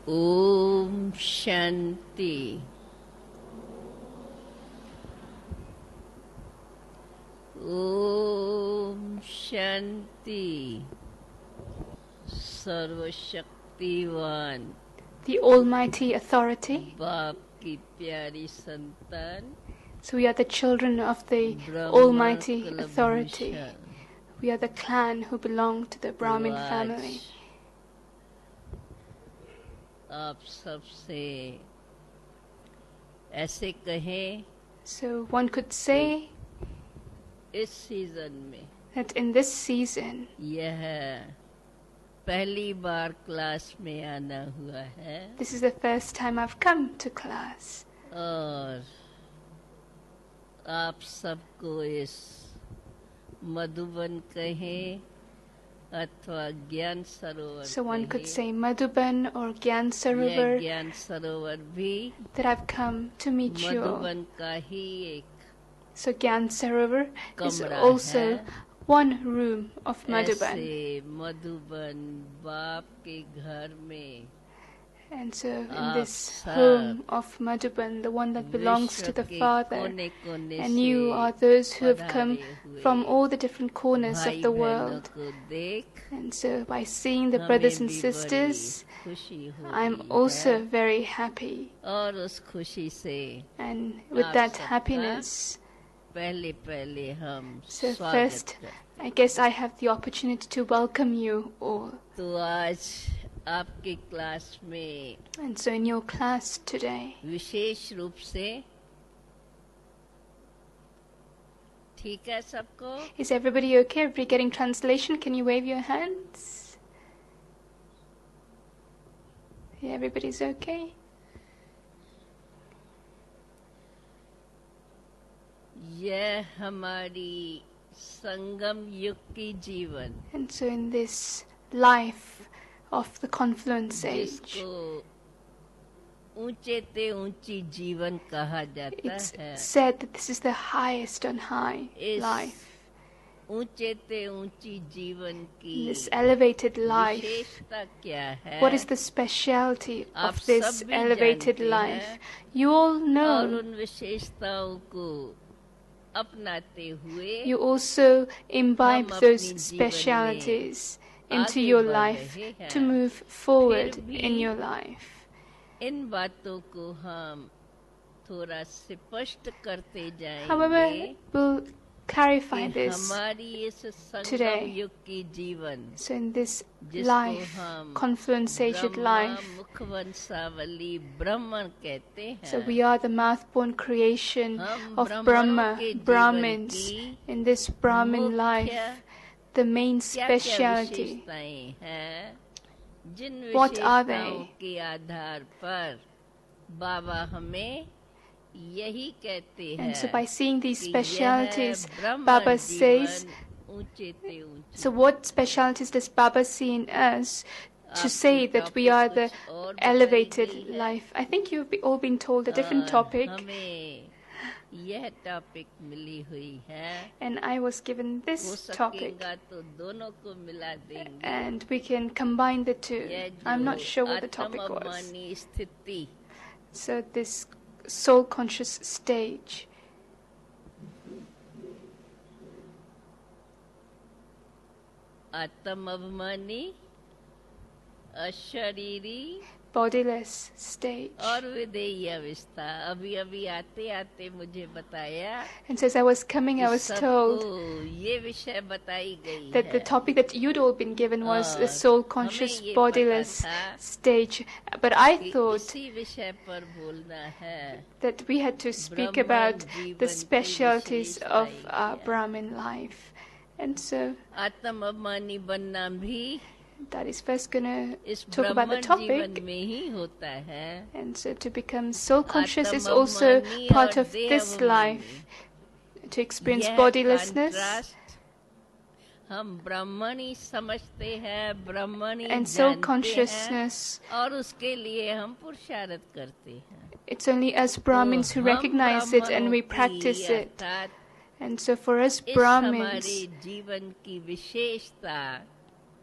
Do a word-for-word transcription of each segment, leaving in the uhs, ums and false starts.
Om Shanti. Om Shanti. Sarvashaktivan, the Almighty Authority. Baap ki pyari santan. So we are the children of the Brahma Almighty Kalabhushan. Authority. We are the clan who belong to the Brahmin तो family. आप सबसे ऐसे कहें So one could say इस season में that in this season, यह पहली बार class में आना हुआ है this is the first time I've come to class. और आप सबको इस मधुबन कहें अथवा ज्ञान सरोवर So one could कहें, say Madhuban or Gyan यह Sarovar, ज्ञान सरोवर भी that I've come to meet you all. Madhuban का ही एक So Gyan Sarovar is कमरा also है। one room of Madhuban. ऐसे मधुबन बाप के घर में And so in आप this सब home of Madhuban, the one that belongs to विश्व the के Father, कोने-कोने and से you are those who have come पधारे हुए from all the different corners of भाई the बहनों world. को देख And so by seeing the हमें brothers and भी sisters, बड़ी खुशी हो I'm रही also है very happy. और उस खुशी से And with आप that सबका happiness, पहले पहले हम so स्वागत first, करते I guess I have the opportunity to welcome you all. तो आज आपकी क्लास में And so in your class today, विशेष रूप से ठीक है सबको is everybody okay? Everybody getting translation? Can you wave your hands? Yeah, everybody's okay? यह हमारी संगम युग की जीवन And so in this life of the confluence age, जिसको ऊंचे ते ऊंची जीवन कहा जाता it's है said that this is the highest on high इस life. ऊंचे ते ऊंची जीवन की This elevated life. विशेषता क्या है What is the speciality आप of this सब भी elevated जानते life? हैं You all और know. उन विशेषताओं को अपनाते हुए You also imbibe हम those अपनी जीवन specialities में into आगे your बढ़ life रहे हैं। to move forward फिर भी in your life. इन बातों को हम थोड़ा स्पष्ट करते However, जाएंगे we'll clarify कि this हमारी इस संगम today. युग की जीवन So in this जिसको life, हम confluence aged ब्रह्मा life, मुखवंशावली ब्राह्मण कहते हैं so we are the mouth-born creation हम of ब्राह्मणों Brahma, के जीवन Brahmins. की In this Brahmin life, मुख्य the main क्या क्या speciality, विशेषताएं हैं जिन What are विशेषताओं they? के आधार पर बाबा हमें यही कहते हैं and so by seeing these कि specialities, यह ब्रह्म Baba जीवन says, ऊंचे ते ऊंचे so what specialities does Baba see in us to आपको say that we topic are the कुछ और बताई elevated गई है। life? I think you've be- all been told a different और topic, हमें यह टॉपिक मिली हुई है and I was given हो this topic, सकेगा तो दोनों को मिला देंगे and we can combine the two. यह I'm not जो sure what the topic was. आत्म-अभिमानी स्थिति So this soul conscious stage. आत्म अभिमानी अशरीरी Bodiless stage. और विदेही अवस्था अभी अभी आते आते मुझे बताया And so as I was coming, I was कि told सबको ये विषय बताई गई that the है topic that you'd all been given was the और soul conscious हमें ये bodiless पता था stage. But I कि thought इसी विषय पर बोलना है that we had to speak Brahman about जीवन the की specialities of विशेषताएं our हैं। Brahmin life. And so आत्म अभिमानी बनना भी that is first going इस to talk about the ब्रह्मन जीवन topic. में ही होता है And so to become soul conscious is आत्म also अभिमानी part और of देह this अभिमानी। life. To experience यह bodilessness. contrast हम ब्राह्मणी समझते हैं ब्राह्मणी And soul जानते consciousness, हैं और उसके लिए हम पुरुषार्थ करते हैं it's only us Brahmins who तो हम recognize it and we ब्राह्मणों practice की it. अर्थात And so for us इस Brahmins, हमारे जीवन की विशेषता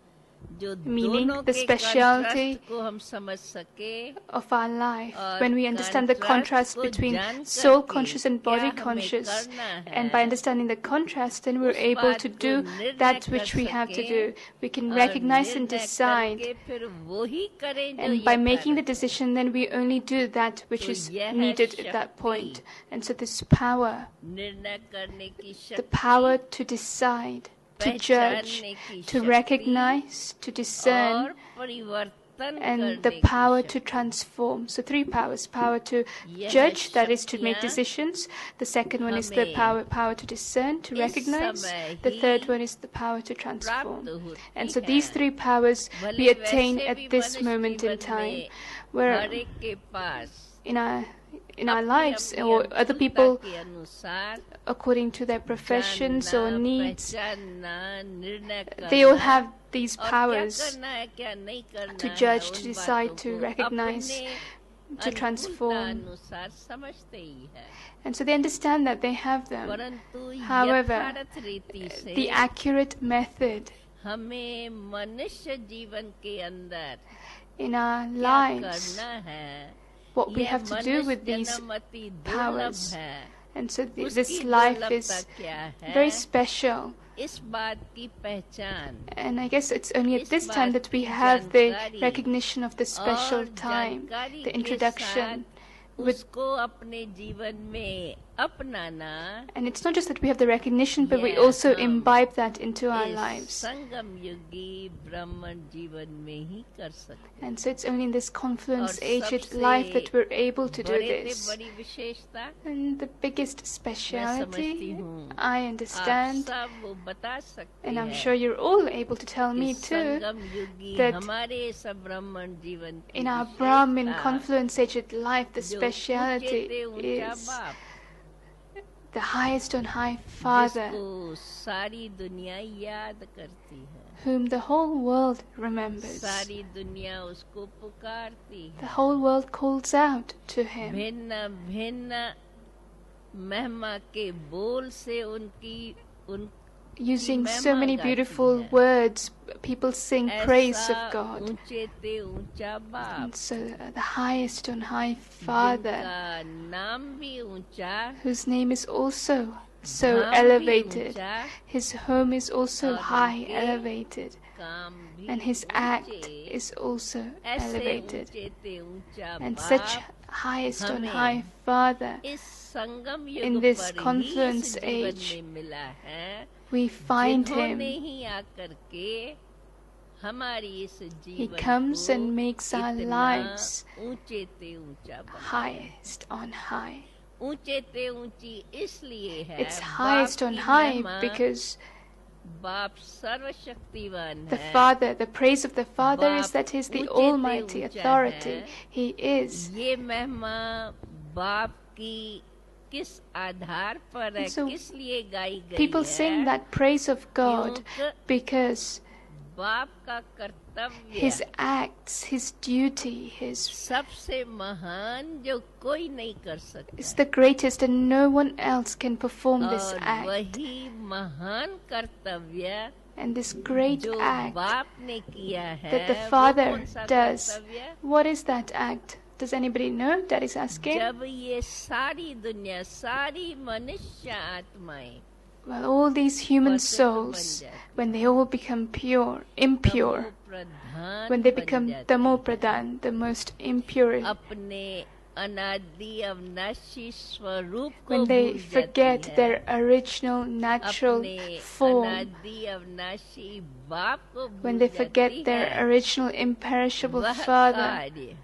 जो meaning दोनों the के speciality contrast को हम समझ सके of our life, और when we understand the contrast contrast को between जान soul करके conscious and क्या body हमें conscious, करना and by है, understanding the contrast, then we're उस able बात to को do निर्णय that कर which we have to सकें do. We can और recognize and निर्णय decide, करके फिर वो ही करें जो and by making the यथार्थ है। decision, then we only do that which तो is यह needed at that शक्ति, point. And so this power, निर्णय करने की the शक्ति, power to decide, to judge, पहचानने की to शक्ति recognize, to discern, और परिवर्तन and the करने power की to शक्ति। transform. So three powers: power to यह judge, that is to make शक्तियाँ decisions. The second one is the हमें power power to discern, to इस recognize. समय The third he one is the power to transform. प्राप्त होती And so these हैं। three powers भले we attain वैसे at भी this मनुष्य moment in जीवन time, में where हर एक के पास in our in our अपनी lives, अपनी or other अनुकूलता people के अनुसार according to their professions or जानना, needs, पहचानना, निर्णय they all करना have these और क्या powers करना है, क्या नहीं करना to है, judge, उन to decide, बातों to को recognize, अपने to अनुकूलता transform. अनुसार समझते ही है। And so they understand that they have them. परंतु However, यथार्थ रीति से the accurate method हमें मनुष्य जीवन के अंदर in our क्या lives, करना है, what we यह have to do मनुष्य with these जन्म अति दुर्लभ powers. है। And so th- उसकी this life दुर्लभता is क्या है, very special. इस बात की पहचान And I guess it's only at इस this time बात that we की have the जानकारी recognition of the special और time, जानकारी the के introduction. साथ With, उसको अपने जीवन में अपनाना, and it's not just that we have the recognition, but we Yeah, also um, imbibe that into our इस lives. संगम युगी ब्राह्मण जीवन में ही कर सकते हैं। And so it's only in this confluence और aged सबसे life that we're able to do बड़े से this. बड़ी विशेषता And the biggest मैं समझती speciality, हूँ, I आप understand, सब वो बता सकते and I'm हैं sure you're all able to tell कि me too, संगम युगी that हमारे सब ब्राह्मण जीवन की in our Brahmin विशेषता, confluence aged life, the जो speciality ऊंचे से ऊंचा is बाप, the highest on high Father, जिसको सारी दुनिया याद करती है, whom the whole world remembers. सारी दुनिया उसको पुकारती The है, whole world calls out to him. भिन्न भिन्न महिमा के बोल से उनकी उन Using महिमा so many गाती beautiful है। words, people sing praise ऐसा of God. ऊंचे ते ऊंचा बाप, And so uh, the highest on high Father, जिनका नाम भी ऊंचा, whose name is also so धाम भी elevated, ऊंचा, his home is also और high, उनके elevated, काम भी and his act ऊंचे, is also ऐसे elevated. ऊंचे ते ऊंचा And such बाप highest on हमें high Father, इस संगम in युग this पर ही confluence इस जीवन age, में मिला है, we find जिन्होंने him. ही आकर के हमारी इस He जीवन comes को and makes our इतना lives ऊंचे ते ऊंचा बनाया। highest on high. ऊंचे ते ऊंची इसलिए है, It's बाप highest on की high महिमा, because बाप सर्वशक्तिवान the है, Father, the praise of the Father is बाप that He is the ऊंचे ते Almighty ऊंचा authority. है। He is. ये महिमा बाप की किस आधार पर है, And so किस लिए गाई गई People है, sing that praise of God क्योंकि because बाप का कर्तव्य His acts, His duty, His सबसे महान जो कोई नहीं कर सकता, is the greatest and no one else can perform this और act. वही महान कर्तव्य And this great जो act बाप ने किया है, that the वो Father कौन सा does, कर्तव्य? what is that act? Does anybody know? That is asking. जब ये सारी दुनिया, सारी मनुष्य आत्माएं Well, all these human पतित बन souls, जाती, when they all become pure, impure, तमोप्रधान when they बन become जाती, tamopradhan, the most impure, अपने अनादि अविनाशी स्वरूप को when they भूल forget जाती है, their original natural अपने form, अनादि अविनाशी बाप को when भूल they जाती forget their है, original imperishable वह Father. कार्य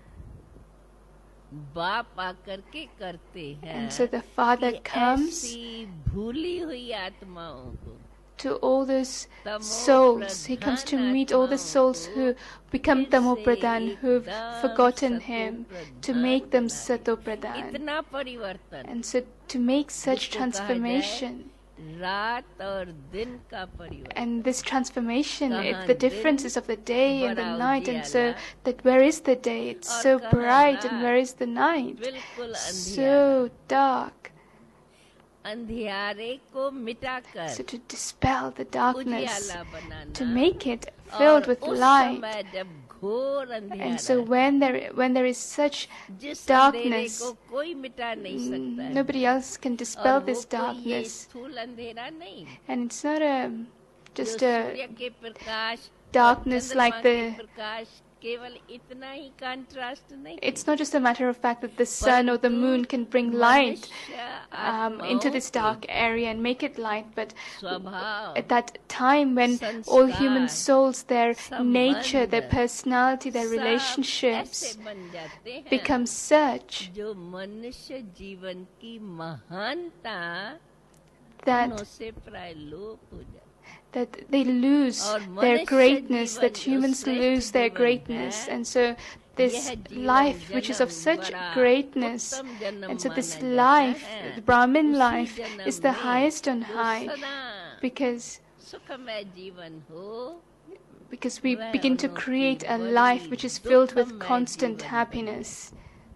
बाप आकर के करते हैं, And so the Father कि comes ऐसी भूली हुई आत्माओं को, to all those souls. He comes to meet all the souls who become tamopradhan, who've forgotten Him, to make them satopradhan. इतना परिवर्तन, And so to make such transformation, रात और दिन का परिवर्तन, and this transformation, कहाँ it's the दिन differences of the day and the बड़ा night, and so उजियाला, that where is the day? It's और so कहाँ bright, and रात, where is the night? बिल्कुल अंधियारा, So dark. अंधियारे को मिटाकर So to dispel the darkness, उजियाला बनाना, to make it filled और with उस light. समय जब घोर अंधियारा And so when there when there is such जिस अंधेरे darkness, को कोई मिटा नहीं सकता है, nobody else can और dispel वो this कोई ये darkness. स्थूल अंधेरा नहीं, And it's not a जो just सूर्य a के प्रकाश darkness और चंद्रमा like के the प्रकाश केवल इतना ही कंट्रास्ट नहीं, it's not just a matter of fact that the sun or the moon can bring light मनुष्य um, आत्माओं into this के dark area and make it light, but स्वभाव, at that time when all human संस्कार, souls, their nature, their संबंध, personality, their सब relationships ऐसे बन जाते हैं become such जो मनुष्य जीवन की महानता that उनों से प्राय लोप हो जाती है। that they lose और their मनुष्य greatness, जीवन that जो humans श्रेष्ठ lose their जीवन greatness. है, And so this यह जीवन life which is of जन्म such बड़ा greatness, उत्तम जन्म and so this माना जाता life, है, the Brahmin उसी life, जन्म is the में highest on जो high, सदा because सुखमय जीवन हो, because we वह begin to उनकी create a बड़ी life which is filled with दुखमय constant जीवन happiness,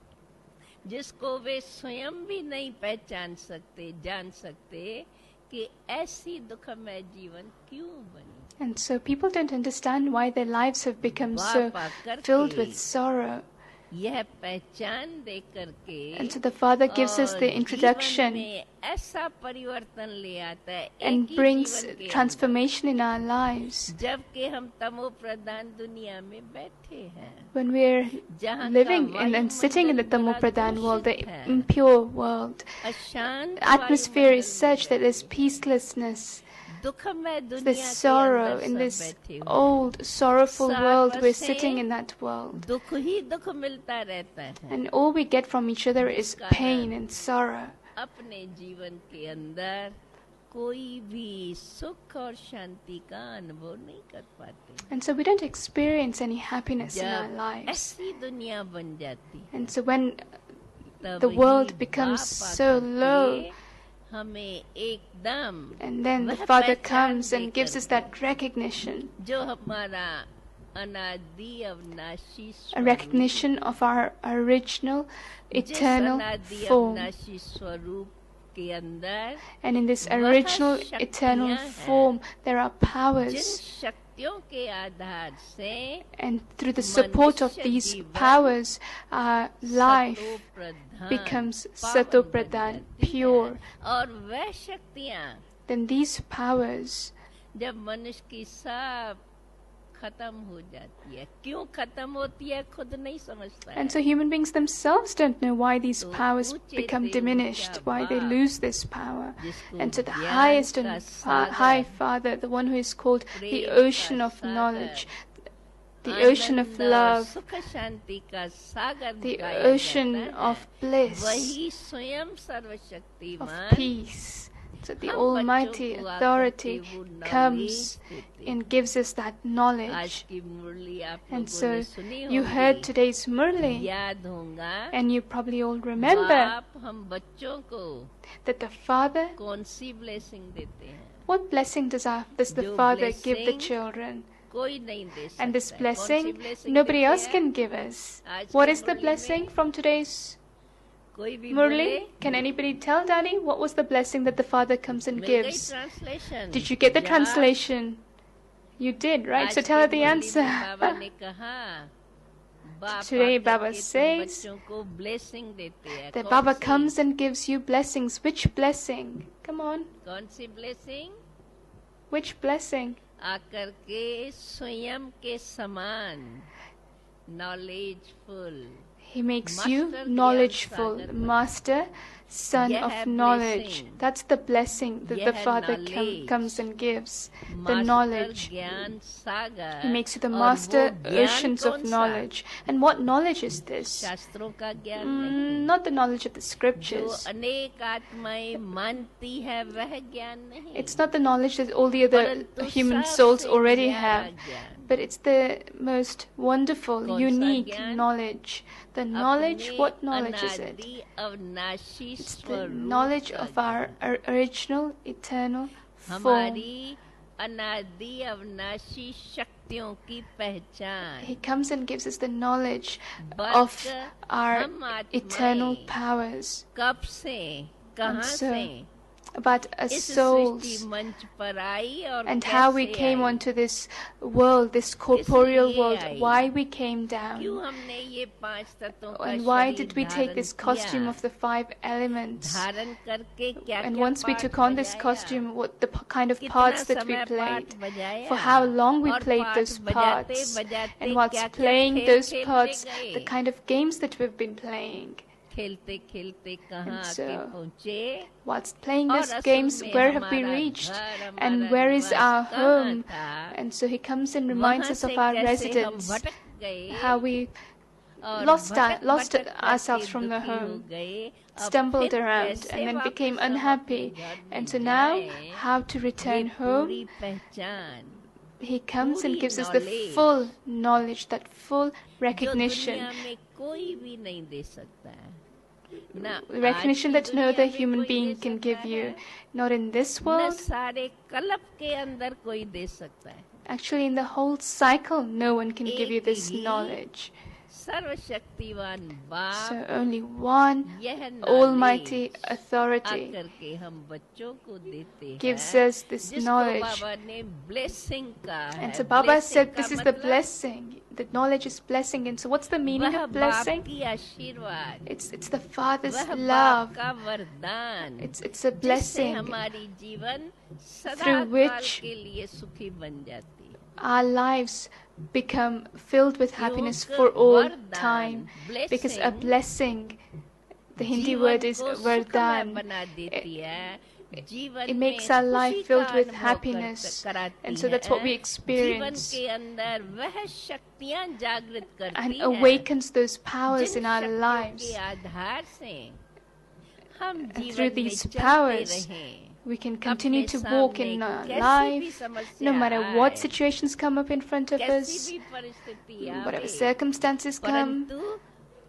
जिसको वे स्वयं भी नहीं पहचान सकते, जान सकते कि ऐसी दुखमय जीवन क्यों बनी। and so people don't understand why their lives have become so पा filled करके with sorrow. यह पहचान दे करके And so the Father gives us और the जीवन introduction में ऐसा परिवर्तन ले आता है and एक ही brings जीवन के transformation in our lives. अंदर, जबकि हम तमो प्रधान दुनिया में बैठे हैं, When we're जहाँ living का in and sitting in the वायुमंडल बड़ा Tamopradhan world, the दूषित है, impure world, अशांत atmosphere is वायुमंडल such that में there's peacelessness, दुखमय there's दुनिया के sorrow अंदर in सब this बैठे हुए old, sorrowful world. We're सर्वसे sitting in that world, दुख ही दुख मिलता रहता है। and all we get from each other is pain and sorrow. अपने जीवन के अंदर कोई भी सुख और शांति का अनुभव नहीं कर पाते। And so we don't experience any happiness in our जब lives. ऐसी दुनिया बन जाती है, And so when तब the ही world becomes बाप so आकर low, के हमें एकदम and then the वह Father पहचान comes they and gives us करके, that recognition, जो हमारा अनादि अविनाशी a स्वरूप, recognition of our original, जिस eternal अनादि form. अविनाशी स्वरूप के अंदर And in this वह original, शक्तियाँ eternal हैं, form, there are Jin powers. शक्तियों के आधार से And through the support of मनुष्य these जीवन powers, our life सतोप्रधान becomes पावन Satopradhan, बन जाती pure. है। और वह शक्तियाँ Then these powers, जब मनुष्य की सब खत्म हो जाती है, क्यों खत्म होती है खुद नहीं समझता है, and so human beings themselves don't know why these तो powers ऊंचे become से diminished, ऊंचा why they बाप, lose this power. जिसको And so the ज्ञान highest का and fa- Sagar, high Father, the one who is called the Prem ocean का of Sagar, knowledge, the ocean of आनंद और love, सुख शांति का सागर the गाया ocean जाता है, of bliss, वही स्वयं of सर्वशक्तिमान peace. So the हम Almighty बच्चों को आकर authority के वो knowledge comes देते हैं। and gives us that आज knowledge. की मुरली आप And लोगों so ने सुनी you होगी, heard today's Murli, याद होगा, and you probably all remember बाप हम बच्चों को that the Father, कौन सी ब्लेसिंग देते हैं, what blessing does, our, does the जो Father give the blessing children? कोई नहीं दे सकता And this है। कौन सी blessing, blessing nobody देते else हैं? can give us. आज What की is the मुरली blessing में from today's कोई भी बोले, Murli? Can anybody tell Daddy what was the blessing that the Father comes and मिल गई gives? translation? Did you get the या translation? You did, right? आज So की tell her the मुरली में answer. बाबा ने कहा, बाप Today आकर Baba के तुम says बच्चों को blessing देते हैं। That कौन Baba C? comes and gives you blessings. Which blessing? Come on. कौन सी blessing? Which blessing? आकर के स्वयं के समान knowledgeful, He makes Master you Gyan knowledgeful, Sagar. Master, Son यह of है knowledge. blessing. That's the blessing that यह the है Father com- knowledge. comes and gives. The Master knowledge. ज्ञान सागर। He makes you the और master वो ज्ञान oceans of कौन सा? knowledge. And what knowledge is this? शास्त्रों का ज्ञान Mm, नहीं, not the knowledge of the जो scriptures. अनेक आत्माएं मानती है वह ज्ञान नहीं, It's not the knowledge that all the other परंतु human सबसे souls already न्यारा have. ज्ञान। But it's the most wonderful, कौन सा unique ज्ञान? knowledge. The knowledge, अपने what knowledge is it? अनादि अविनाशी It's the स्वरूप knowledge का of our or- original, eternal ज्ञान। form. हमारी अनादि अविनाशी शक्तियों की पहचान। He comes and gives us the knowledge बस of our हम आत्माएं eternal powers. कब से, कहाँ And so, से about our इस souls सृष्टि मंच पर आई और and how we कैसे came I? onto this world, this corporeal इसलिए world, I? why we came क्यों down, हमने ये पांच तत्वों का and why शरीर did we take धारण this costume किया? of the five elements. धारण करके क्या And क्या once we पाठ took on this बजाया? costume, what the p- kind of कितना parts that we समय played, पाठ बजाया? for how long we और played पाठ those बजाते parts, बजाते and whilst क्या क्या playing खेल those खेलते parts, गए? the kind of games that we've been playing. खेलते खेलते कहाँ And आके so, पहुँचे? Whilst playing और these असल games, में where have we हमारा reached? घर, And हमारा where is निवास our कहाँ home? था? And so he comes and reminds वहाँ us से of our कैसे हम residence, भटक गए how we और lost, our, भटक lost भटक करके ourselves from the दुखी हो home, गए, अब stumbled फिर around, कैसे and then वापस became हम unhappy. अपने घर में And so now, जाएं? how to ये return home? पूरी पहचान He comes and पूरी gives us the knowledge full knowledge, that full जो recognition, दुनिया में कोई भी नहीं दे सकता है ना आज recognition की that no दुनिया other में human कोई दे being can सकता give है, you, not in this न world. सारे कल्प के अंदर कोई दे सकता है Actually, in the whole cycle, no one can give you एक this ही knowledge. सर्वशक्तिवान So बाप only one यह almighty knowledge authority आकर के हम बच्चों को देते gives हैं us this जिसको knowledge. बाबा ने blessing कहा है And so Baba Blessing said का this is the मतलब blessing. The knowledge is blessing. And so what's the meaning वह of बाप blessing? की आशीर्वाद It's it's the Father's वह बाप love. का वरदान It's it's a जिससे blessing हमारी जीवन सदा through काल which के लिए सुखी बन जाती है our lives become filled with happiness योग for all वरदान, time. Because a blessing blessing, the Hindi जीवन word is को सुखमय vardhan. बना देती है जीवन It makes में our life खुशी filled का with अनुभव happiness. कर- कराती And so that's what we है। experience. जीवन के अंदर वह शक्तियां जागृत करती And हैं awakens those powers Jin in our शक्तियों lives. के आधार से हम And जीवन through में these चलते powers, रहें we can continue अपने to walk सामने in our कैसी भी life, समस्या no matter what आए, situations come up in front of कैसी us, भी परिस्थिति whatever आवे, circumstances come, परंतु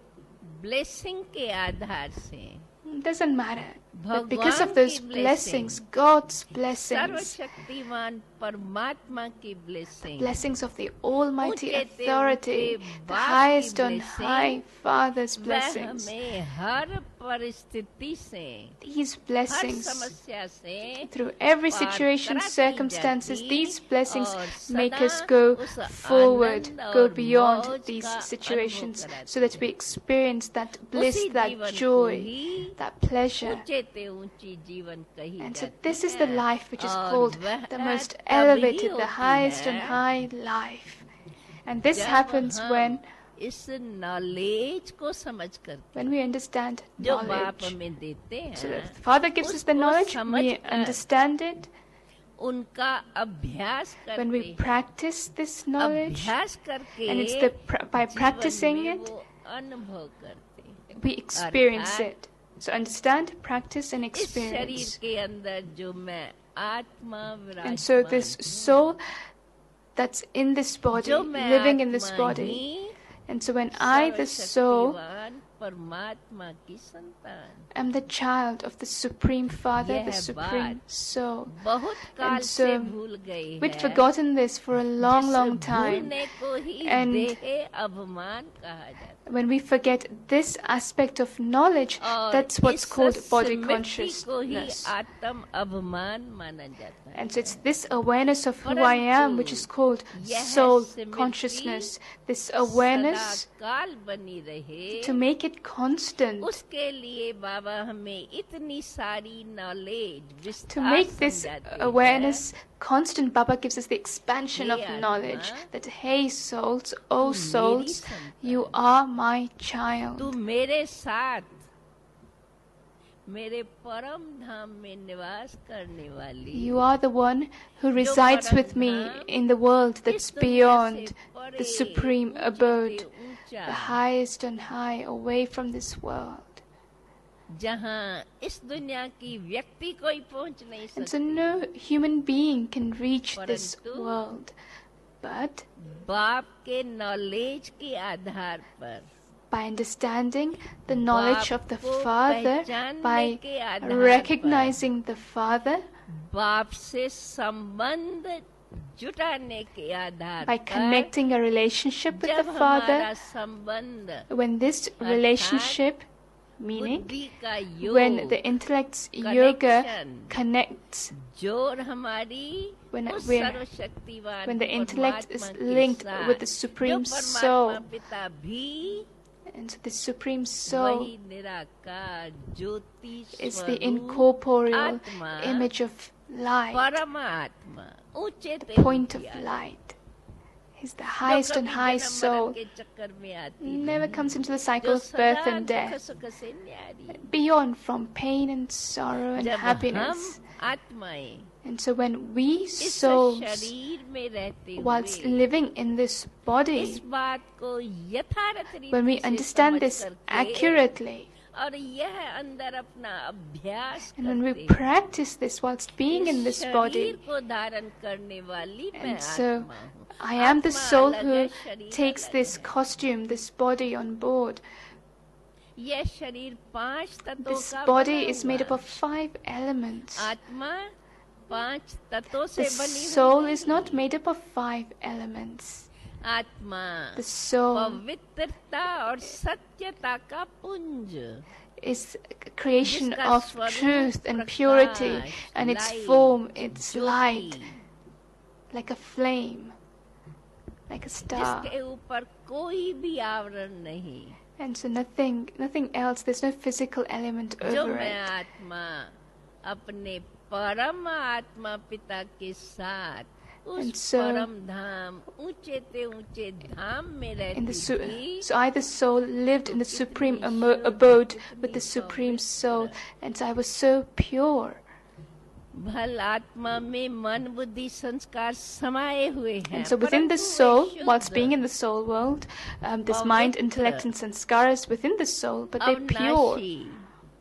ब्लेसिंग के आधार से it doesn't matter. But because भगवान of those की blessings, blessing, God's blessings, सर्वशक्तिमान परमात्मा की blessing blessings of the Almighty ऊंचे ते Authority, ऊंचे the बाप highest की on blessing, high Father's वह blessings, हमें हर परिस्थिति से these हर blessings, समस्या से through every पार situation, कराती circumstances, जाती these blessings और make सदा us go उस forward, आनंद go और beyond मौज these का situations, अनुभव so that we experience that bliss, उसी that जीवन को joy, ही that pleasure. ऊंचे ते ऊंची जीवन कही And so जाती this is the है life which is और called वह the most तब ही elevated, the होती highest and है high life. And this जब happens हम when इस नॉलेज को समझ कर when we understand जो बाप knowledge. हमें देते So हैं the Father gives us the उसको knowledge, we समझकर understand it. उनका अभ्यास When we करते हैं practice this knowledge, अभ्यास करके and it's the pr- by जीवन practicing में it, वो अनुभव करते हैं। we experience अर्थात it. So understand, practice, and इस शरीर experience. के अंदर जो मैं आत्मा And so this विराजमान soul that's in this body, जो मैं living in this आत्मा body, he and so when I, the soul, सर्वशक्तिवान परमात्मा की संतान am the child of the Supreme Father, the यह Supreme बात Soul. बहुत काल And से so भूल गई we'd है forgotten this for a long, जिस long time. भूलने को ही And देह अभिमान कहा जाता है When we forget this aspect of knowledge, और that's what's इस called body स्मृति को ही consciousness. आत्म अभिमान माना जाता है And so it's this awareness of who I am which is called यह soul Smriti consciousness. This awareness, सदा काल बनी रहे to make it constant, उसके लिए बाबा हमें इतनी सारी नॉलेज to विस्तार make this समझाते awareness constant, Baba gives us the expansion of Hey, knowledge Atma, that, hey souls, oh तू souls, मेरी you are my child. तू मेरे साथ मेरे परम धाम में निवास करने वाली You are the one who resides with me in the world that's beyond the supreme abode, the highest on high, away from this world. जहाँ इस दुनिया की व्यक्ति कोई पहुंच नहीं And so सकती no human being can reach this परंतु world. But बाप के नॉलेज के आधार पर by understanding the knowledge of the बाप को Father, पहचानने by के आधार recognizing the Father, बाप से संबंध जुटाने के आधार by पर connecting a relationship with जब the हमारा Father, संबंध when this relationship Meaning, बुद्धि का योग, when the intellect's yoga connection, connects, जोर हमारी when, उस when, सर्वशक्तिवान when the intellect is परमात्मा के linked साथ, with the Supreme जो Soul, परमात्मा पिता भी and so the Supreme Soul वही निराकार ज्योति is the स्वरूप incorporeal आत्मा, image of light, परमात्मा, ऊंचे the ते point of ऊंची light. He's the जो highest and कभी highest जन्म soul, मरण के चक्कर में आती never नहीं, comes into the cycle जो of birth सदा and दुख death, सुख से न्यारी, beyond from pain and sorrow and जब हम happiness. आत्माएं And so when we इस souls, शरीर में रहते whilst हुए living in this इस body, बात को यथार्थ when we रीति से understand समझ this करके accurately, और यह अंदर अपना अभ्यास and when we करते practice this whilst being in this शरीर body, को धारण करने वाली मैं and so आत्मा हूँ, I am the आत्मा soul अलग who है, शरीर takes अलग this है। costume, this body on board. यह शरीर पांच तत्वों This का body बना is made up हुआ। of five elements. आत्मा पांच तत्वों से The बनी हुई soul नहीं। is not made up of five elements. आत्मा The soul पवित्रता और सत्यता का पुंज, is a creation जिसका of स्वरूप truth and Prakash, purity, and its light, form, its Jyoti, light, like a flame, like a star. जिसके ऊपर कोई भी आवरण नहीं, And so nothing, nothing else, there's no physical element जो over मैं it. आत्मा अपने परम आत्मा पिता के साथ And उस so- परम धाम ऊंचे ते ऊंचे धाम में In रहती the su- थी, so I, the soul, lived in the supreme amo- abode with the supreme soul, and so I was so pure. भल आत्मा में मन बुद्धि संस्कार समाये हुए हैं, And so within the परंतु वे soul, शुद्ध, whilst being in the soul world, um, this mind, intellect, and sanskaras within the soul, but they're pure. अविनाशी,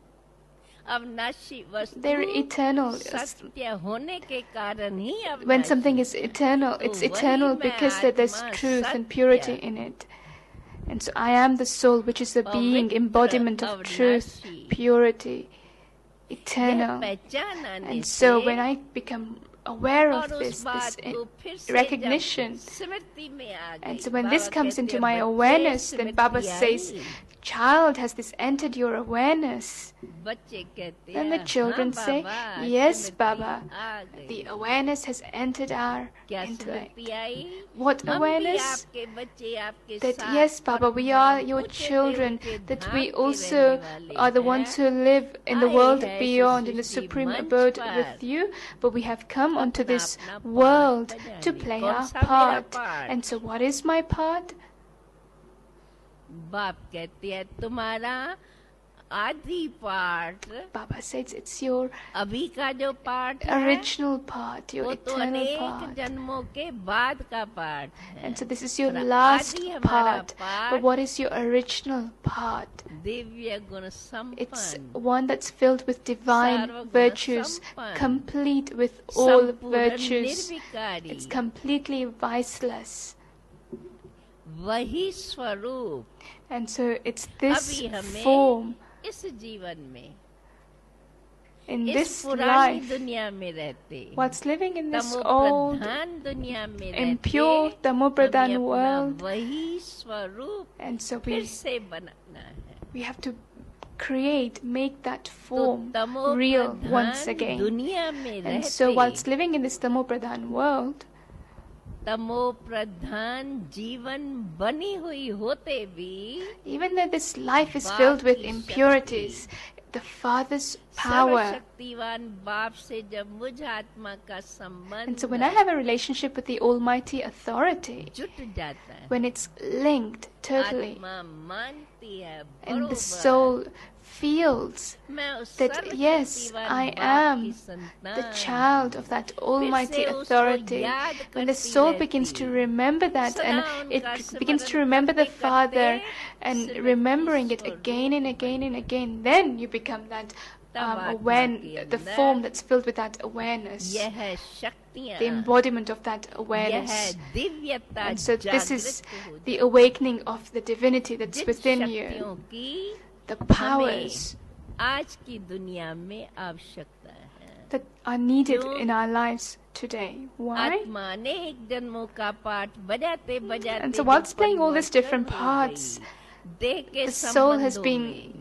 अविनाशी वस्तु They're eternal. सत्य होने के कारण ही When अविनाशी something is eternal, it's तो वही eternal मैं because that there's आत्मा truth and सत्य, purity in it. And so I am the soul, which is the being, पवित्र, embodiment of truth, अविनाशी। purity, यह eternal. पहचान आने And so से when I become aware और of उस this, बात this को in- फिर से recognition, जब स्मृति में आ and गई, so when Baba this comes कहते into हैं, my "बच्चे, awareness, then Baba Smriti says, I." child, has this entered your awareness? बच्चे कहते Then the हैं, children "हाँ, say, बाबा, yes, स्मृति Baba, आ गई।" the awareness has entered our क्या intellect. Smriti I? What हम भी awareness? आपके बच्चे, आपके That साथ yes, Baba, we are your ऊंचे से children, ऊंचे that धाम we के also रहने वाले are the हैं। ones who live in the आए world हैं इस beyond, in the Srishti supreme मंच abode पर with you, but we have come onto अपना this अपना world part to बजाने। play कौन our सा मेरा part. part? And so what is my part? बाप कहते हैं तुम्हारा आदि part, Baba says it's your अभी का जो पार्ट है original part, your वो तो eternal अनेक part. जन्मों के बाद का पार्ट है। And so this is your और last आदि हमारा part. But part what is your original part? Divya गुण It's संपन्न, one that's filled with divine Sarvaguna virtues, Sampann. complete with all संपूर्ण virtues. निर्विकारी, It's completely viceless. वही स्वरूप And so it's this अभी हमें form इस जीवन में, in इस this पुरानी life, दुनिया में रहते, what's living in this तमो old, प्रधान दुनिया में impure, रहते, tamopradhan हमें अपना world. वही स्वरूप And so फिर we, से बनाना है। we have to create, make that तो form तमो real once प्रधान again. दुनिया में And so रहते, whilst living in this tamopradhan world, तमो प्रधान जीवन बनी हुई होते भी even though this life is filled with impurities, the Father's power. सर्वशक्तिवान बाप से जब मुझ आत्मा का संबंध And so when I have a relationship with the Almighty Authority, जुट जाता है, when it's linked totally, आत्मा मानती है and the बरोबर, soul feels मैं उस that yes, सर्वशक्तिवान I बाप की am संतान the child of that Almighty उसको Authority, याद when the करती soul begins रहती, to remember that, सदा and it उनका begins to स्मरण remember the करते Father, करते and स्मृति remembering it स्वरूप again and again and again, then you become that तब um, आत्मा aware, के the अंदर form that's filled with that awareness, यह है शक्तियाँ, the embodiment of that यह है awareness. दिव्यता And so this is जागृत हो the जाती, awakening of the divinity that's Jin within शक्तियों you, की the powers आज की दुनिया में आवश्यकता है। that are needed क्यों? in our lives today. Why? आत्मा अनेक जन्मों का पाठ बजाते बजाते And so जब whilst playing all these परिवर्तन different हो parts, गई, देह के the soul has संबंधों been में,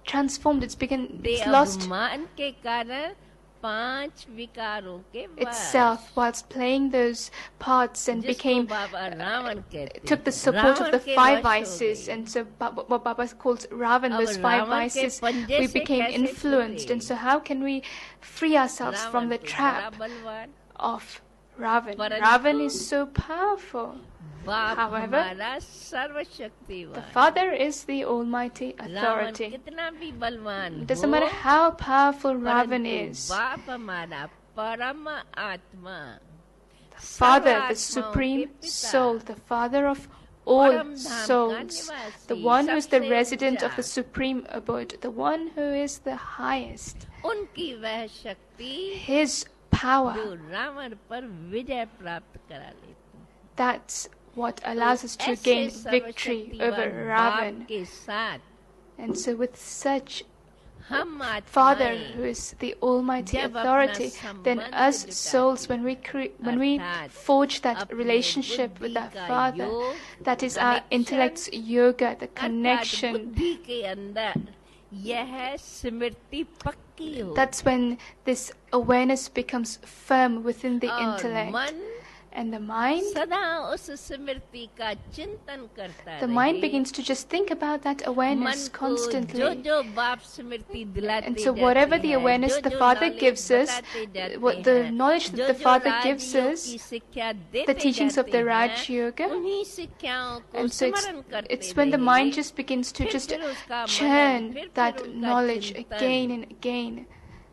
transformed. It's become, it's देह lost अभिमान के कारण पांच विकारों के itself वश whilst playing those parts and जिसको became बाबा रावण कहते took the हैं। support of रावण the के five वश हो vices, गई। and so Ba- what Baba calls Ravan, अब those five रावण के vices, पंजे we से became कैसे influenced. छूटे? And so how can we free ourselves from Ravan the तो बड़ा trap बलवान, of Ravan? परंतु Ravan is so powerful. बाप However, हमारा सर्वशक्तिवान। The Father is the Almighty Ravan Authority. कितना भी बलवान It doesn't हो, matter how powerful Ravan परंतु is. बाप हमारा परम आत्मा, Father, सर्व the आत्माओं के Supreme पिता, Soul, the Father of all परम धाम का souls, निवासी, the one who is the सबसे resident of ऊंचा, the Supreme Abode, the one who is the highest, उनकी वह शक्ति His जो power, रावण पर विजय प्राप्त करा लेती। that's what allows us to ऐसे gain victory over सर्वशक्तिवान Ravan. बाप के साथ And so with such हम Father, आत्माएं who is the Almighty जब अपना Authority, then संबंध us जुटाते souls, when we cre- when we अर्थात forge that अपने relationship with बुद्धि our का Father, योग, that is our connection, intellect's yoga, the अर्थात connection. बुद्धि के अंदर यह स्मृति पक्की हो, That's when this awareness becomes firm within the और intellect, मन and the mind. सदा उस स्मृति का चिंतन करता The mind रहे। begins to just think about that मन awareness को constantly. जो जो बाप स्मृति दिलाते And so जाते whatever the हैं, awareness जो the जो Father knowledge gives us, बताते जाते what the हैं, knowledge जो that the जो Father gives राजयोग us, की शिक्षा देते the teachings of जाते the हैं, Raj Yoga, उन्हीं शिक्षाओं को and so it's, स्मरण करते it's when the रहे, mind just begins to फिर just फिर उसका मनन, churn फिर फिर that उनका knowledge चिंतन। again and again.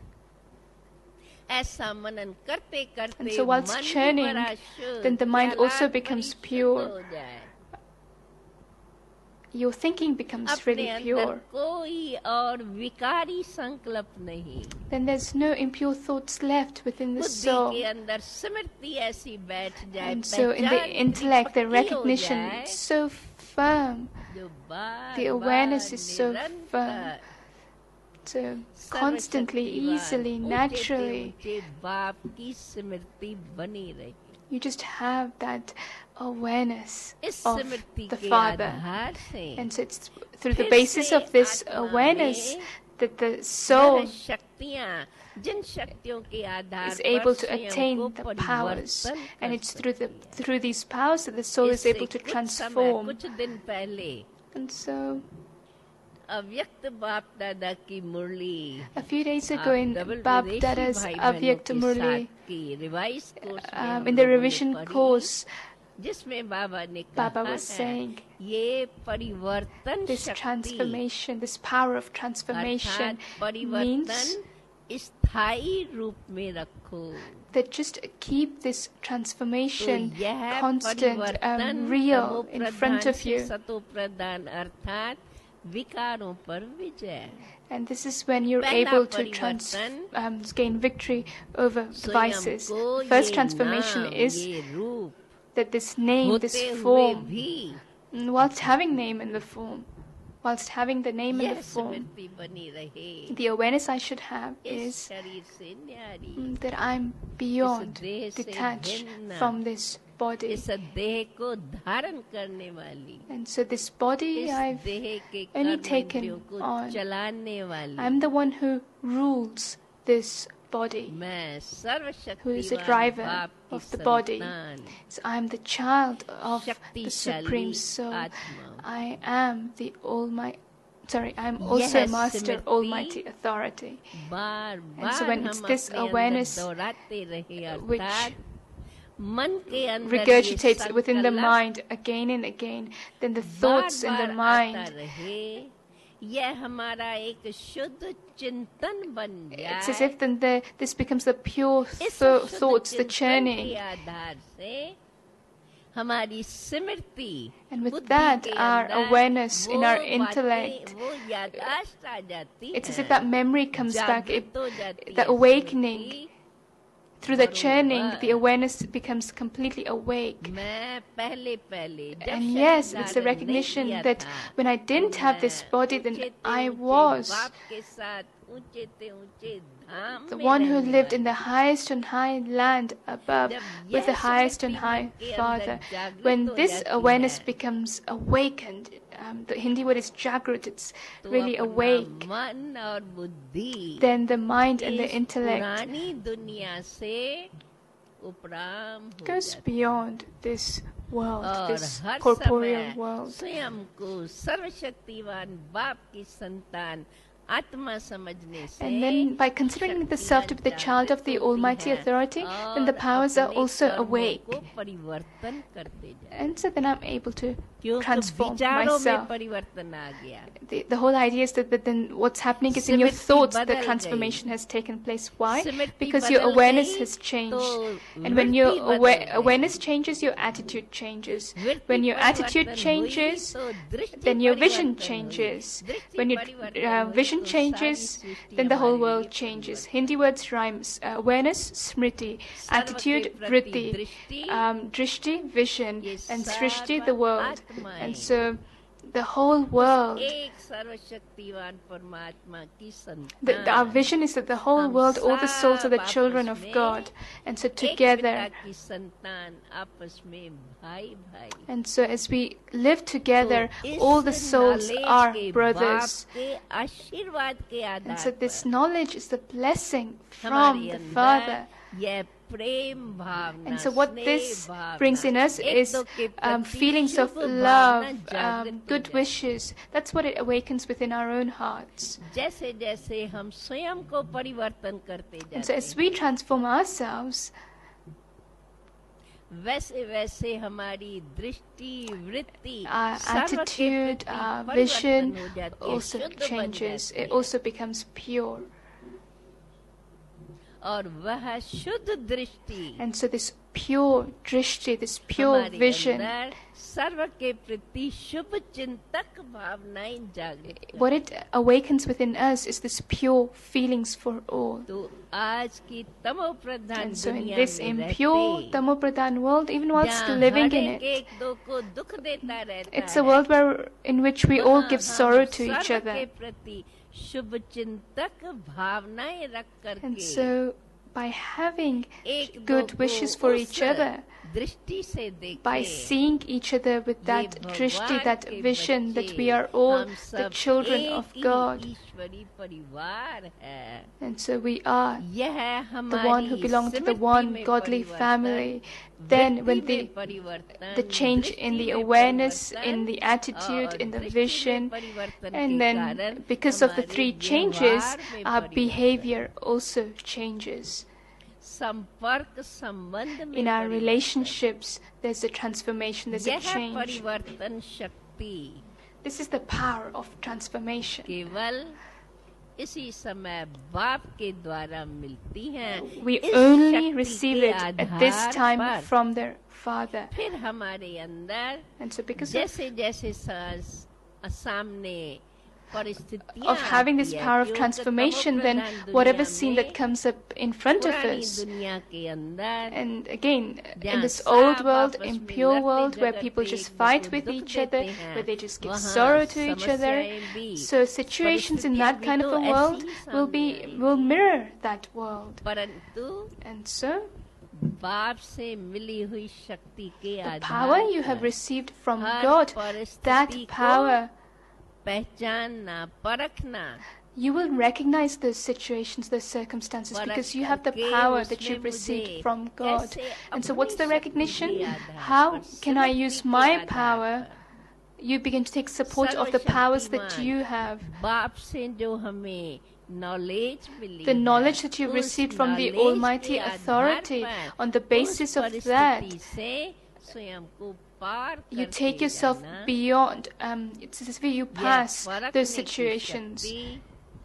ऐसा मनन करते करते And so whilst मन भी churning, बड़ा शुद्ध, then the mind also ख्यालात becomes बड़ी शुद्ध pure. हो जाए। Your thinking becomes अपने really अंदर pure. कोई और विकारी संकल्प नहीं, Then there's no impure thoughts left within the बुद्धि soul. के अंदर स्मृति ऐसी बैठ जाए, And so in the पहचान इतनी intellect, the पक्की हो recognition जाए, is so firm. जो बार The awareness bar is so निरंतर firm. So constantly, सर्वशक्तिवान, easily, ऊंचे से naturally, ऊंचे बाप की स्मृति बनी रही। you just have that awareness इस of स्मृति the के Father. आधार से And so it's through the फिर basis से of this आत्मा awareness में that the वह soul शक्तियाँ, जिन शक्तियों के आधार is पर able to स्वयं attain को the powers. परिवर्तन And कर it's through the सकती है। through these powers that the soul is इससे able to कुछ समय, transform. कुछ दिन पहले And so अव्यक्त बाप दादा की मुरली a few days आप ago in डबल Bab विदेशी Dada's भाई बहनों Avyakta के Murli, साथ की रिवाइज कोर्स में um, हम in the लोगों ने revision पढ़ी, course, जिसमें बाबा ने Baba कहा was है saying ये परिवर्तन this शक्ति transformation, this power of transformation अर्थात परिवर्तन means स्थायी रूप में रखो, that just keep this तो transformation यह constant, परिवर्तन um, real तमो in प्रधान front of से you. सतो प्रधान अर्थात विकारों पर विजय। And this is when you're पहला able to trans- परिवर्तन um, gain victory over the स्वयं vices. को The first ये transformation नाम, is ये रूप that this name, this होते हुए form, भी mm, whilst having name in the form, whilst having the name in यह the form, स्मृति बनी रहे, the awareness I should have इस is शरीर से न्यारी, mm, that I'm beyond, देह से detached भिन्न, from this body. इस देह को धारण करने वाली, And so this body इस I've देह के only कर्म taken इंद्रियों को on. चलाने वाली, I'm the one who rules this body, मैं who is the सर्वशक्तिवान driver बाप की of the body. संतान, So I'm the child of the शक्तिशाली Supreme Soul. आत्मा। I am the Almighty. Sorry, I'm also यह Master Smriti Almighty Authority. Bar And so bar when हम it's this अपने अंदर awareness दोहराते रहे, which अर्थात मन के अंदर ये Regurgitates within the संकल्प mind again and again, then the bar thoughts in the बार आता mind, रहे, यह हमारा एक शुद्ध चिंतन बन it's as जाए। if then the, this becomes the pure इस th- शुद्ध thoughts, the चिंतन churning. के आधार से हमारी स्मृति, And with बुद्धि that, के our अंदर awareness in वो our बातें, intellect, वो याददाश्त आ जाती it's as हैं, if that memory comes back. It, जागृत हो जाती the है awakening, स्मृति। through the बरोबर। churning, the awareness becomes completely awake. मैं पहले पहले जब And शरीर yes, it's the धारण नहीं recognition किया that था, when I didn't तो have this मैं body, then ऊंचे ते I ऊंचे was बाप के साथ ऊंचे ते ऊंचे धाम the में one who रहने lived in वाली। the highest and high land above जब with the यह highest and स्मृति high मन के अंदर Father. जागृत When हो this जाती awareness है, becomes awakened, um, the Hindi word is Jagrat, it's तो really अपना awake. मन और बुद्धि Then the mind and the इस intellect पुरानी दुनिया से उपराम हो goes जाता beyond this world, और this हर corporeal समय world. स्वयं को सर्वशक्तिवान बाप की संतान आत्मा समझने से And then by considering the self to be the child of the Almighty Authority, then the powers are also awake. को परिवर्तन करते जाए And so then I'm able to क्योंकि transform विचारों में myself. परिवर्तन आ गया The, the whole idea is that, that then what's happening is in your Simriti thoughts the badal transformation has taken place. Why? Simriti Because your badal awareness gayi, has changed. to And when your vritti badal awa- gayi. awareness changes, your attitude changes. Vritti When your परिवर्तन attitude हुई, changes, तो दृष्टि then your vision परिवर्तन हुई। changes. दृष्टि When your परिवर्तन uh, हुई, vision तो सारी changes, Srishti then the whole हमारे world लिए changes. परिवर्तन। Hindi words rhymes. Uh, awareness, smriti. सर्व Attitude, के प्रति vritti. दृष्टि, Um, drishti, vision. ये And serve srishti, the world. आत्माएं। And so the whole world, एक सर्वशक्तिवान परमात्मा की the, the- our संतान vision is that the whole हम world, all the souls are the सब children आपस of में God. And so एक together, पिता की संतान आपस में भाई भाई and so as we live together, तो इस all the souls knowledge are के brothers. बाप के आशीर्वाद के And आधार so this पर knowledge is the blessing from हमारे the अंदर Father. यह प्रेम भावना And so what स्नेह this Bhavna, brings in us एक is दो के um, प्रति feelings of Shubh Bhavna love, जागृत um, हो good जाए। wishes. That's what it awakens within our own hearts. जैसे जैसे हम स्वयं को परिवर्तन करते And so जाते as we transform ourselves, वैसे वैसे हमारी दृष्टि वृत्ति our सर्व के attitude, प्रति our परिवर्तन vision हो जाती है, also शुद्ध बन changes. जाती It है। also becomes pure. और वह शुद्ध दृष्टि And so this pure drishti, this pure हमारे vision, अंदर सर्व के प्रति शुभ चिंतक भावनाएं जागृत करती what it awakens within us is this pure feelings for all. तो आज की तमो प्रधान And so in दुनिया this में impure रहते tamopradhan world, even whilst जहाँ living हर in एक it, एक दो को दुख देता रहता it's है a world where in which we all वहाँ give हम sorrow to each सर्व के other. प्रति शुभ चिंतक भावनाएं रख And करके so by having एक दो good को wishes for उस each other, दृष्टि से by देखें seeing each other with that ये drishti, भगवान that के vision that बच्चे, we are all हम the सब children एक of ही God. ईश्वरी परिवार है And so we are यह the one who हमारी belong to the Smriti one में godly परिवर्तन, family. Then when वृत्ति the में परिवर्तन, the change in दृष्टि the में awareness, परिवर्तन, in the attitude, और in the दृष्टि में vision, परिवर्तन के and then कारण because of the हमारे three changes, व्यवहार में our परिवर्तन, behavior also changes. संपर्क संबंध में In our परिवर्तन, relationships, there's a transformation, there's a यह change. परिवर्तन शक्ति This is the power of transformation. केवल इसी समय बाप के द्वारा मिलती हैं। We इस only शक्ति receive के it at this Aadhaar time पर from their Father. फिर हमारे अंदर And so because of, जैसे जैसे सा- सामने परिस्थितियां of having this आती है, power of क्योंकि transformation, then तमोप्रधान whatever दुनिया scene में, that comes up in front of पुरानी us, दुनिया के अंदर and again, in जहाँ this सब old world, आपस में impure लड़ते world, where झगड़ते people just एक दो fight को with दुख each other, देते हैं, where they just give वहाँ sorrow to each other, समस्याएं भी, so situations in that kind of a परिस्थितियां भी तो world ऐसी ही will सामने be आएंगी। will mirror that world. परंतु And so, बाप से मिली हुई शक्ति के the Aadhaar power you have पर received from हर God, परिस्थिति that को power, पहचानना परखना you will recognize those situations, those circumstances, because you have the परख power करके that you've उसमें received मुझे from God. कैसे And so, अपनी what's the शक्ति recognition? के आधार How पर, can I स्मृति use के my आधार power? पर, You begin to take support of the powers that सर्वशक्तिमान you have. बाप से जो हमें knowledge मिली The है, knowledge that you've उस received from the knowledge Almighty के आधार Authority, पर, on the basis उस of that, परिस्थिति से स्वयं को पार you करके take yourself जाना, beyond, um, it's as if you यह pass परखने those की situations. शक्ति,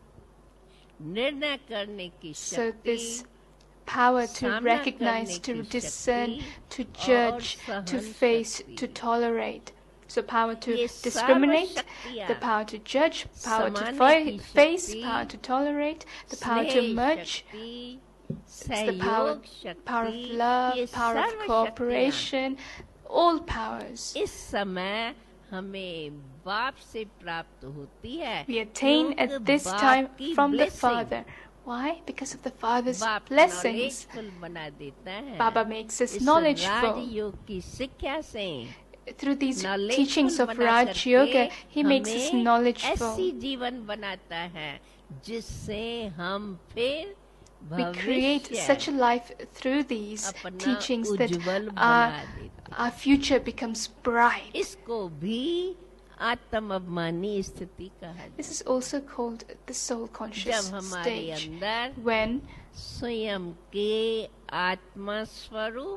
निर्णय करने की So शक्ति, this power to सामना recognize, करने to की discern, शक्ति to और judge, सहन to face, शक्ति। to tolerate. So power to ये discriminate, सर्वशक्तियाँ, the power to judge, power to समाने fi- की face, शक्ति, power to tolerate, the power to स्नेह merge, शक्ति, it's the power, सहयोग power of शक्ति, love, ये power of serve cooperation, all powers. इस समय हमें बाप से प्राप्त होती है, We attain क्योंकि at this बाप time की from the blessing, Father. Why? Because of the Father's बाप blessings. knowledgeful बना देता है, Baba makes us इस knowledgeful. राजयोग की शिक्षा से through these knowledgeful teachings of बना Raj करके Yoga, he makes us हमें knowledgeful. ऐसी जीवन बनाता है जिससे हम फिर We create भविष्य such a life through these अपना teachings that उज्जवल our, बना देते our future becomes bright. इसको भी आत्म अभिमानी स्थिति कहा जाता This is also called the soul है conscious जब हमारे stage, अंदर when स्वयं के आत्मा स्वरूप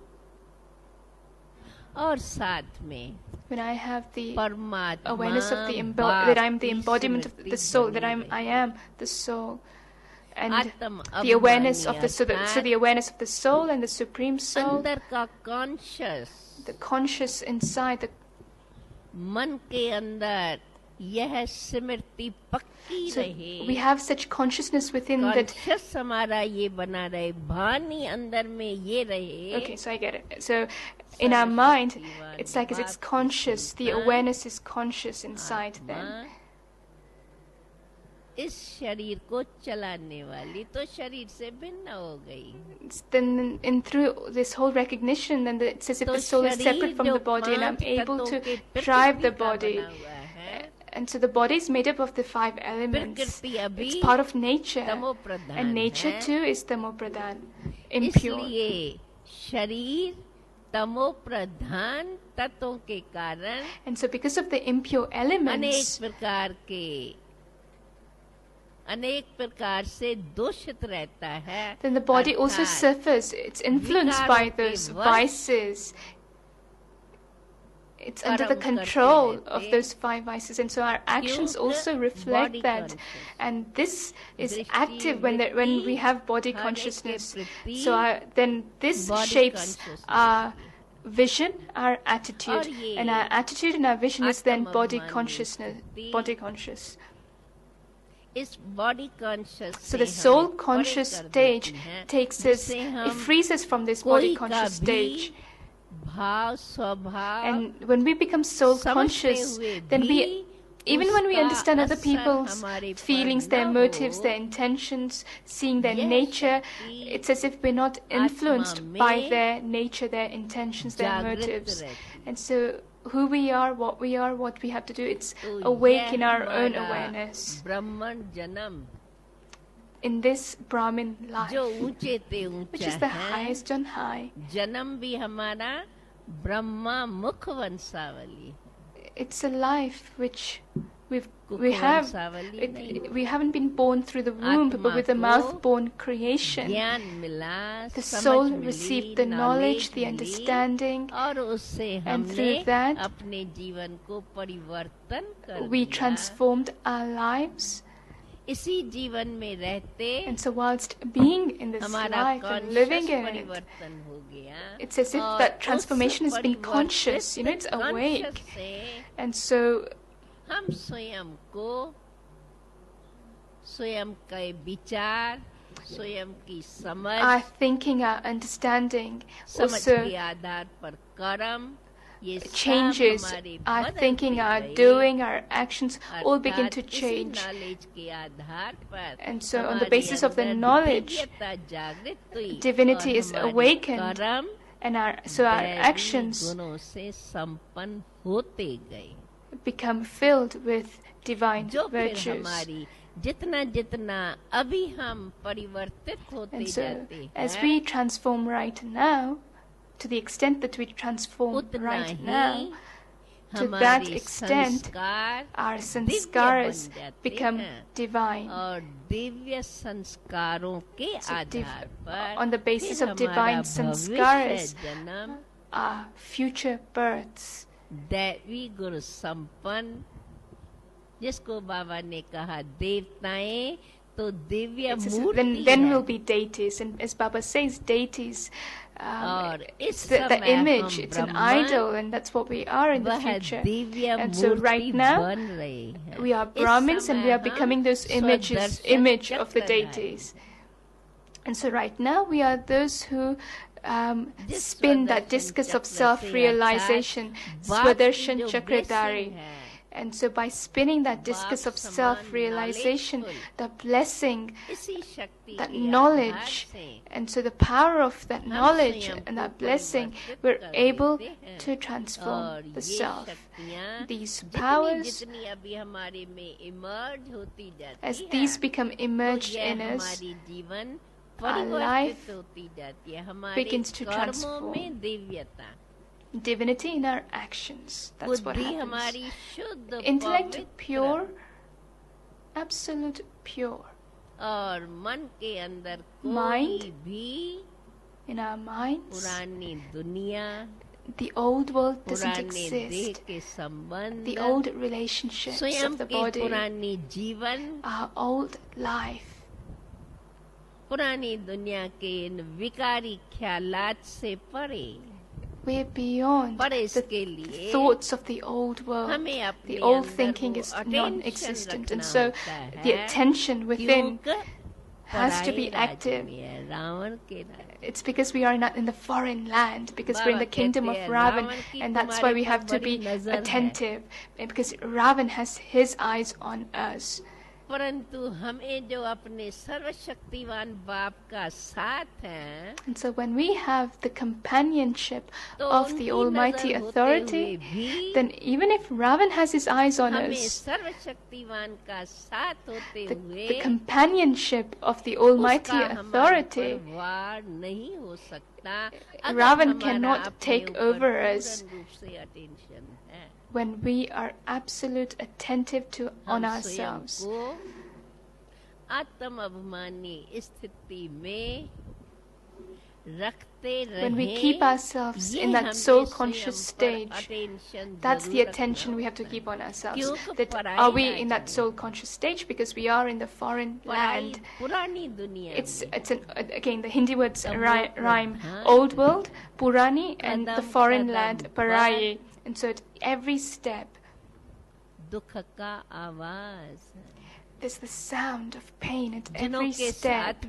और साथ में when I have the परमात्मा awareness of the embo- बाप that I'm the की embodiment of Smriti the soul, that बनी I'm I रहे। am the soul, and आत्म the awareness of अभिमानी the so, the so the awareness of the soul and the supreme soul, अंदर का conscious the conscious inside, the मन के अंदर यह स्मृति पक्की so रहे we have such consciousness within that. Conscious हमारा ये बना रहे भानी अंदर में ये रहे Okay, so I get it. So in our mind, it's like as it's conscious, the awareness is conscious inside them. आत्मा इस शरीर को चलाने वाली तो शरीर से भिन्न हो गई It's then in through this whole recognition, then the, it's as if तो the soul is separate शरीर from जो the body, and I'm पांच able तत्वों to के drive the प्रकृति का body. बना हुआ है, And so the body is made up of the five elements. प्रकृति अभी It's part of nature, तमो प्रधान and nature है। too is tamopradhan, impure. इसलिए शरीर तमो प्रधान तत्वों के कारण And so because of the impure अनेक elements, प्रकार के अनेक प्रकार से दूषित रहता है then the body also अर्थात suffers. It's influenced by विकारों के those वश vices. It's under the कर्म control करते of रहते, those five vices, and so our actions क्योंकि also reflect body that. conscious, And this is दृष्टि, active when the, when we वृत्ति, have body हर एक के consciousness. प्रति So our, then this body shapes consciousness our vision, our attitude, और ये and our attitude and our vision is then body आत्म consciousness, अभिमानी body conscious. इस body conscious So the soul conscious stage takes us, it frees us from this body conscious stage. भाव स्वभाव And when we become soul conscious, then we, even when we understand other people's feelings, their motives, their intentions, seeing their nature, it's as if we're not influenced by their nature, their intentions, their motives. And so who we are, what we are, what we have to do, it's awake in our own awareness. ब्रह्मण जन्म In this Brahmin life, जो ऊंचे ते which ऊंचा is the है, highest on high, जन्म भी हमारा ब्रह्मा मुख वंशावली it's a life which we've, कुख we have, वंशावली नहीं, it, we haven't been born through the womb, but with the आत्मा को mouth-born creation. ज्ञान मिला The समझ soul milli, received the knowledge, the milli, understanding, और उससे and हमने through that, अपने जीवन को परिवर्तन कर we दिया। transformed our lives. इसी जीवन में रहते And so whilst being in this हमारा life and living conscious in it, परिवर्तन हो गया, it's as if और that उस transformation has been परिवर्तित conscious, you know, it's awake. conscious से And so हम स्वयं को स्वयं के विचार, स्वयं की समझ, our thinking, our understanding समझ also के आधार पर कर्म, ये सब changes. हमारे Our बदलते thinking, our गए, doing, our actions all begin to अर्थात इसी change. knowledge के आधार पर And so on the हमारे basis of the अंदर knowledge, दिव्यता जागृत हुई divinity और is हमारे awakened. कर्म And our, so our दैवी actions गुणों से संपन्न होते गए, become filled with divine जो फिर virtues. हमारी जितना जितना अभी हम परिवर्तित होते And so, जाते as हैं, we transform right now, to the extent that we transform उतना right he now, to that हमारे extent, संस्कार our दिव्य sanskaras बन जाते become हैं। divine. और दिव्य संस्कारों के So div- आधार पर on the basis फिर of divine हमारा sanskaras, भविष्य जन्म our future births, दैवी गुरु संपन्न, जिसको बाबा ने कहा देवताएं तो Divya it's as- Murthy then, then है। will be deities. And as Baba says, deities, um, और it's इस the, the समय image, हम it's an Brahma, idol, and that's what we are in the वह future. Divya And so Murthy right now, बन रहे हैं। We are इस Brahmins and we समय are हम becoming those images, स्वदर्शन image of the Chakradhari, deities. And so right now we are those who um, जिस spin that स्वदर्शन discus of चक्र से self-realization, अर्थात बाप की Swadershan जो Chakradhari. blessing है, And so by spinning that discus of self-realization, the blessing, that knowledge, and so the power of that knowledge and that blessing, we're able to transform the self. These powers, as these become emerged in us, our life begins to transform. Divinity in our actions. That's what happens. Intellect pure, absolute pure. Mind, in our minds, the old world doesn't exist. The old relationships of the body, our old life. We're beyond the thoughts of the old world. The old thinking is non-existent, and so the attention within has to be active. It's because we are not in the foreign land, because we're in the kingdom of Ravan, and that's why we have to be attentive, because Ravan has his eyes on us. परंतु हमें जो अपने सर्वशक्तिवान बाप का साथ है, and so when we have the companionship of the Almighty Authority, then even if Ravan has his eyes on us, सर्वशक्तिवान का साथ होते the, हुए the companionship of the Almighty Authority, नहीं हो सकता, Ravan cannot take over us when we are absolute attentive to on ourselves. When we keep ourselves in that soul conscious stage, that's the attention we have to keep on ourselves. That are we in that soul conscious stage because we are in the foreign land? It's it's an, again the Hindi words rhyme, rhyme old world, Purani, and the foreign land, Parayi. And so at every step, there's the sound of pain at every step.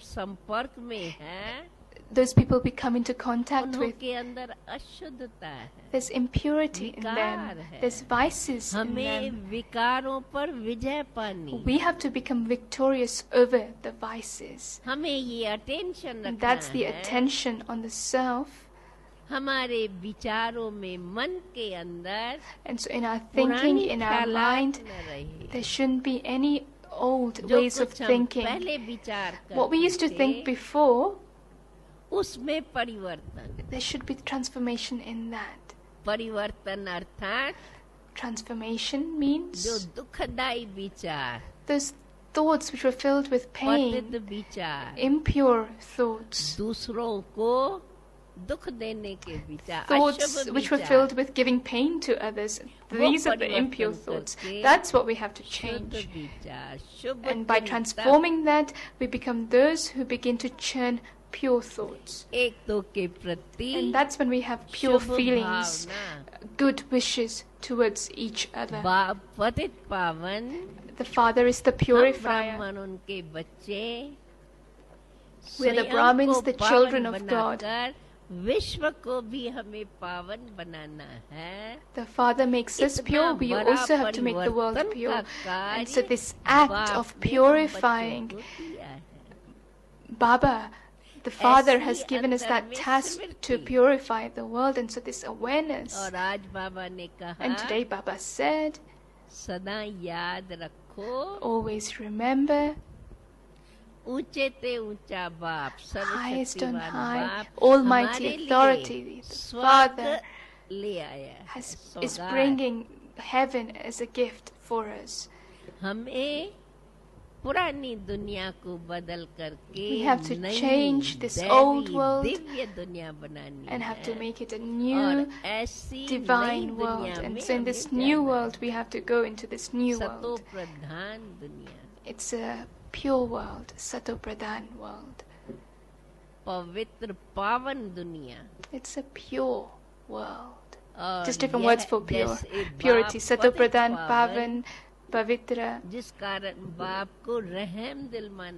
Those people we come into contact with, there's impurity in them, there's vices in them. We have to become victorious over the vices. And that's the attention on the self. हमारे विचारों में मन के अंदर, and so in our thinking, in our mind, there shouldn't be any old ways of thinking. What we used to think before, उसमें परिवर्तन, there should be transformation in that. परिवर्तन अर्थात, transformation means जो दुखदायी विचार, those thoughts which were filled with pain, impure thoughts, दूसरों को thoughts which were filled with giving pain to others. These are the impure thoughts. That's what we have to change. And by transforming that, we become those who begin to churn pure thoughts. And that's when we have pure feelings, good wishes towards each other. The Father is the purifier. We are the Brahmins, the children of God. विश्व को भी हमें पावन बनाना है. The Father makes us pure. We also have to make the world pure. And so this act of purifying, Baba, the Father has given us that task to purify the world. And so this awareness. And today Baba said, सदा याद रखो, always remember, highest on high, Almighty Authority, the Father has, is bringing heaven as a gift for us. We have to change this old world and have to make it a new divine world. And so in this new world, we have to go into this new world. It's a pure world, Sato Pradhan world. It's a pure world. Just different words for pure. Purity, Sato Pradhan, Pavan, Pavitra.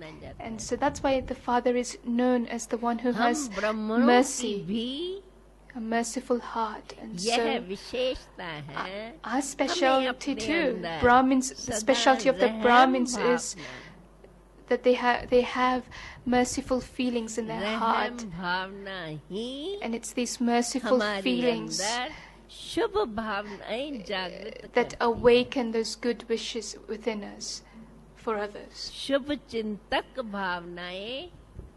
And so that's why the Father is known as the one who has mercy. a merciful heart. And यह so विशेषता है our specialty हमें too, अपने अंदर Brahmins, the सदा specialty of the रहम Brahmins is Bhavna, that they have they have merciful feelings in their रहम heart, Bhavna he and it's these merciful हमारे feelings अंदर शुभ भावनाएं जागृत that करती हैं। awaken those good wishes within us for others. शुभ चिंतक भावनाएं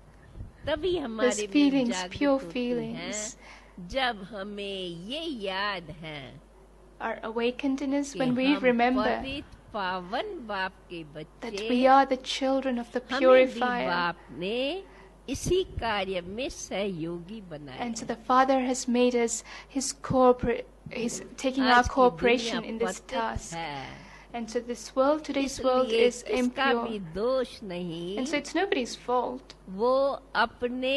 तभी Those हमारे में feelings, जागृत pure होती हैं feelings, जब हमें ये याद है are awakened in us कि when we हम remember पतित पावन बाप के that बच्चे, we are the children of the हमें भी purifier. बाप ने इसी कार्य में सहयोगी बनाया। And so the Father has made us his corporate, he's taking आज our की cooperation दुनिया in this पतित task. है, And so this world, today's world इसलिए is किसका भी impure. दोष नहीं, And so it's nobody's fault वो अपने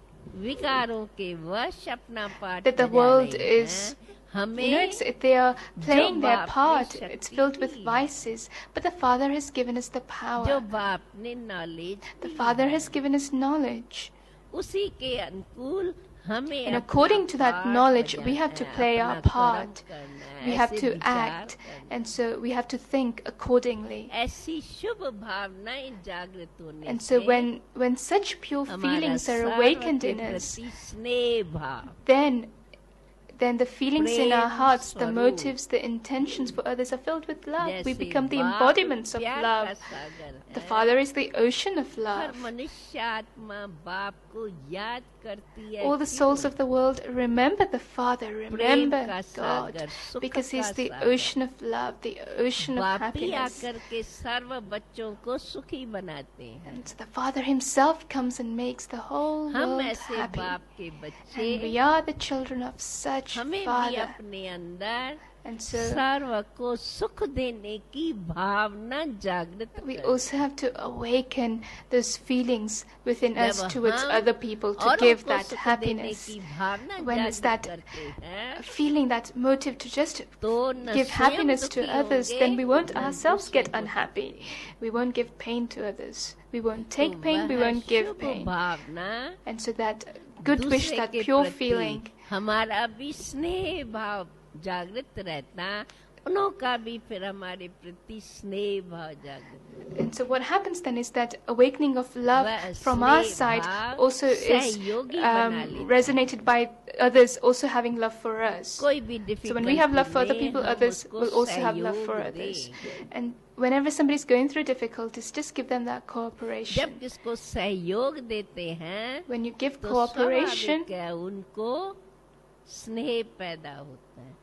विकारों के वश अपना पाठ that the बजा world रही is, हैं। हमें you know, it's, they are playing their बाप ने part. शक्ति It's filled with the, vices. But the Father has given us the जो power. बाप ने knowledge The Father has given us knowledge. उसी के अनुकूल हमें And अपना according to that पाठ knowledge, we बजाना have to है, play अपना our कर्म part. करना है, We have ऐसे to विचार act. करना And so we have to think accordingly. है। ऐसी शुभ भावनाएं जागृत होने And so से when, when such pure हमारा feelings are सर्व awakened के in us, प्रति स्नेह भाव, then then the feelings in our Prem hearts, the स्वरूप, motives, the intentions for others are filled with love. We जैसे become the बाप embodiments of प्यार का love. सागर The है, Father is the ocean of her love. मनुष्य आत्मा बाप को याद करती है। All the क्यों? souls of the world remember the Father, Prem remember का God, सागर, सुख because का He's the Sagar. ocean of love, the ocean of बाप ही happiness. आकर के सर्व बच्चों को सुखी बनाते हैं। And so the Father Himself comes and makes the whole हम world ऐसे happy. बाप के And बच्चे, we are the children of such हमें भी Father. अपने अंदर And so सर्व को सुख देने की भावना जागृत we करें। also have to awaken those feelings within us जब towards हम other people to औरों give को that सुख देने happiness. की भावना When it's जागृत that करते हैं, feeling, that motive to just तो न give स्वयं happiness to दुखी others, होंगे, then we won't न ourselves दूसरों get को unhappy. We won't give pain to others. We won't तो take pain, we वह won't give Shubh pain. Bhavna, And so that good wish, दूसरे that के pure प्रति feeling, हमारा भी स्नेह भाव जागृत रहता, उन्हों का भी फिर हमारे प्रति स्नेह भाव जागृत। and so what happens then is that awakening of love वह from our स्नेह side भाव also is सहयोगी बना um, लेता है। resonated by others also having love for us. कोई भी So when we have love for other difficulty people, में हम others उसको will also have love सहयोग for दें। others. And whenever somebody's going through difficulties, just give them that जब cooperation. किसको सहयोग देते हैं When you give तो cooperation, स्वाभाविक है उनको स्नेह पैदा होता है।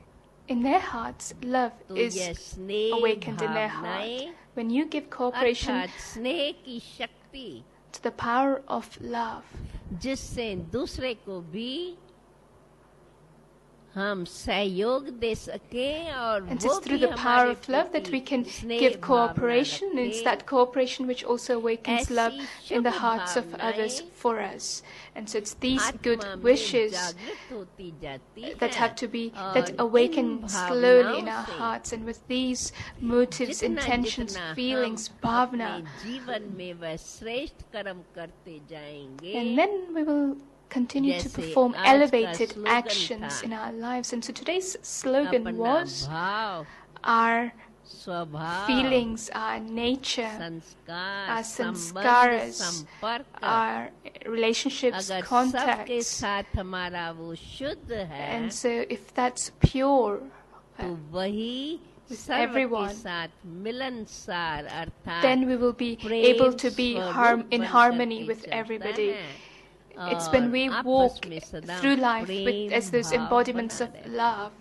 in their hearts, love तो यह is स्नेह awakened in their heart. भावनाएं, When you give cooperation अर्थात स्नेह की शक्ति, to the power of love, जिससे दूसरे को भी हम सहयोग दे सकें और and वो it's through भी the power हमारे of love that प्रति we can स्नेह give Bhavna cooperation. And it's रखें। that cooperation which also awakens ऐसी love in the Shubh hearts of others भावनाएं for us. And so it's these आत्मा good में wishes जागृत होती जाती that हैं have to be, और that awaken in slowly in भावनाओं our से hearts. And with these motives, जितना intentions, जितना feelings, हम bhavna, अपने जीवन में वह श्रेष्ठ कर्म करते जाएंगे, and then we will continue to जैसे perform आज का elevated स्लोगन actions था, in our lives. And so today's slogan अपना was भाव, our स्वभाव, feelings, our nature, संस्कार, our संबंध, sanskaras, संपर्क, our relationships, अगर सबके contacts. साथ हमारा वो शुद्ध है, And so if that's pure, तो वही with सर्व के everyone, साथ मिलनसार अर्थात then we will be Prem able to be स्वरूप harm, in बन harmony करके with चलता everybody. है। It's when और we आपस walk में सदा through life with, Prem as those भाव embodiments बना of रहता है। love,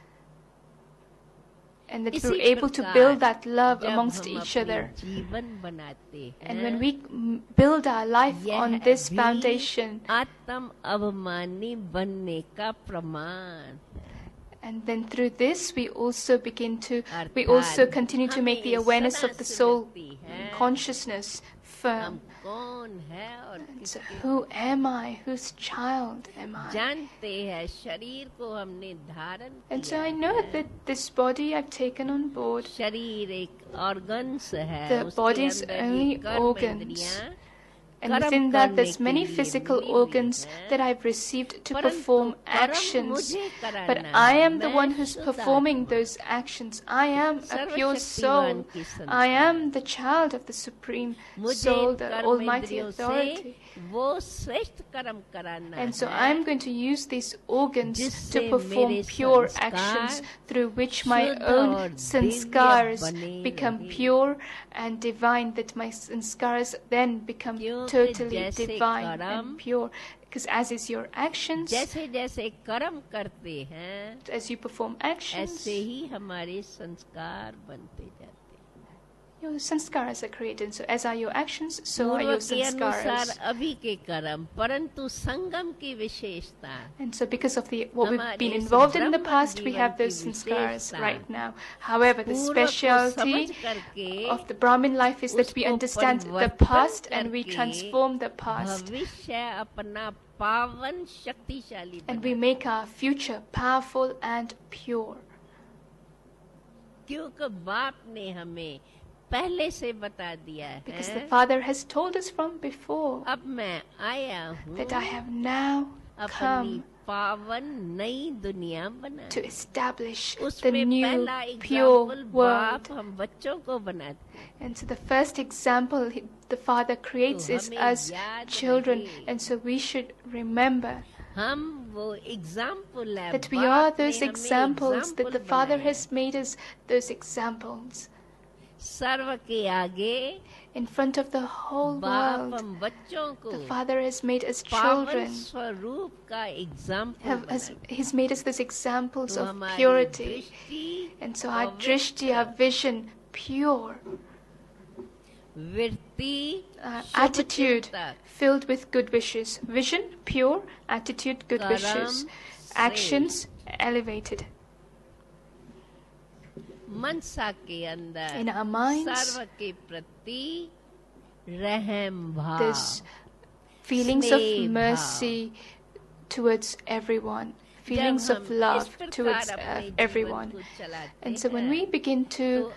and that इसी we're able to प्रकार build that love जब amongst हम each अपने other. जीवन बनाते हैं, And when we mm, build our life यह on this भी foundation, आत्म अभिमानी बनने का प्रमाण, and then through this we also begin to, we अर्थात also continue to make the हमें awareness सदा of the से soul मिलती है, consciousness हम firm. कौन है और So किसके who am I? Whose child am I? जानते हैं, शरीर को हमने धारण And so किया I know है। that this body I've taken on board. शरीर एक ऑर्गन्स है, The उसके body's अंदर only ये कर्म organs. इंद्रियां And within that, there's many physical organs that I've received to perform actions. But I am the one who's performing those actions. I am a pure soul. I am the child of the Supreme Soul, the Almighty Authority. And so I'm going to use these organs to perform pure actions through which my own sanskars become pure and divine, that my sanskars then become totally divine and pure. Because as is your actions, as you perform actions, your sanskaras are created. So as are your actions, so are your sanskaras. And so because of the what we've been involved in in the past, we have those sanskaras right now. However, the specialty of the Brahmin life is that we understand the past and we transform the past. And we make our future powerful and pure. Because the Father has told us from before that I have now come to establish the new pure world. And so the first example the Father creates is us children, and so we should remember that we are those examples, that the Father has made us those examples. In front of the whole world, the Father has made us children. Have, has, he's made us those examples of purity. And so our drishti, our vision, pure. Our attitude filled with good wishes. Vision, pure. Attitude, good wishes. Actions, elevated. In our minds, there's feelings of mercy towards everyone, feelings of love towards uh, everyone. And so when we begin to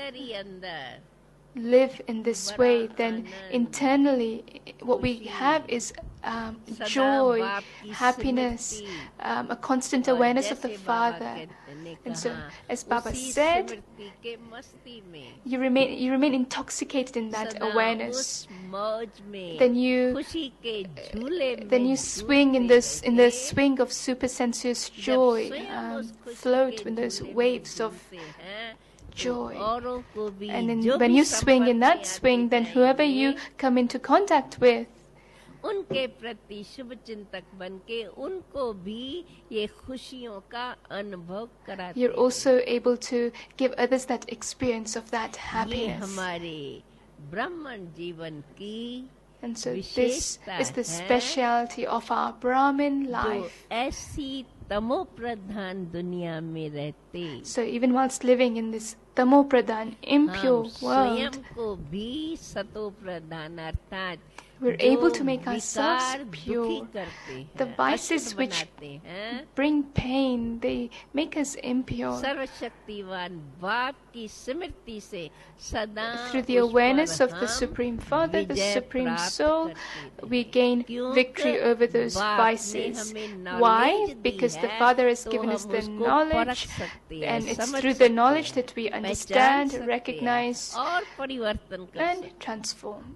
live in this way, then internally what we have is um, joy, happiness, um, a constant awareness of the Father. And so, as Baba said, you remain you remain intoxicated in that awareness. Then you then you swing in this in the swing of super sensuous joy, um, float in those waves of joy. And then when you swing in that swing, then whoever you come into contact with, उनके प्रति शुभ चिंतक बनके उनको भी ये खुशियों का अनुभव कराते हैं. You're also able to give others that experience of that happiness. ये हमारे ब्राह्मण जीवन की And so this is the specialty of our Brahmin life. ऐसी तमो प्रधान दुनिया में रहते. So even whilst living in this तमो प्रधान impure world, स्वयं को भी सतो प्रधान अर्थात we're able to make ourselves pure. The vices which bring pain, they make us impure. Through the awareness of the Supreme Father, the Supreme Soul, we gain victory over those vices. Why? Because the Father has given us the knowledge, and it's through the knowledge that we understand, recognize, and transform.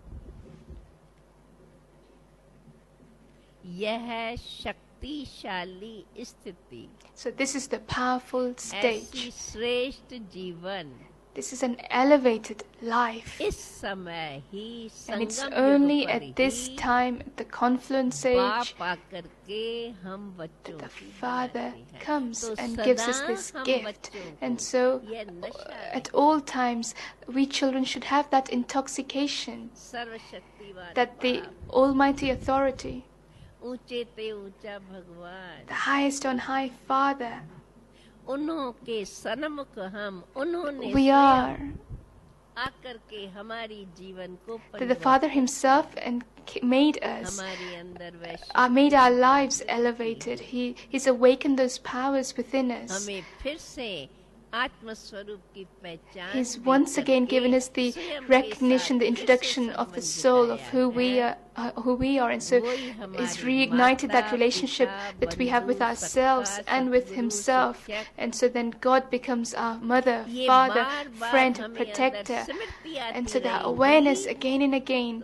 यह शक्तिशाली स्थिति. So this is the powerful stage. ऐसी श्रेष्ठ जीवन. This is an elevated life. इस समय ही and it's only at this time, the confluence age, that the Father comes and gives us this gift. And so at all times, we children should have that intoxication, that the Almighty Authority, the highest on high Father, we are, that the Father Himself and made us, uh, made our lives elevated. He He's awakened those powers within us. He's once again given us the recognition, the introduction of the soul of who we are, uh, who we are, and so is reignited that relationship that we have with ourselves and with Himself, and so then God becomes our mother, father, friend, protector, and so that awareness again and again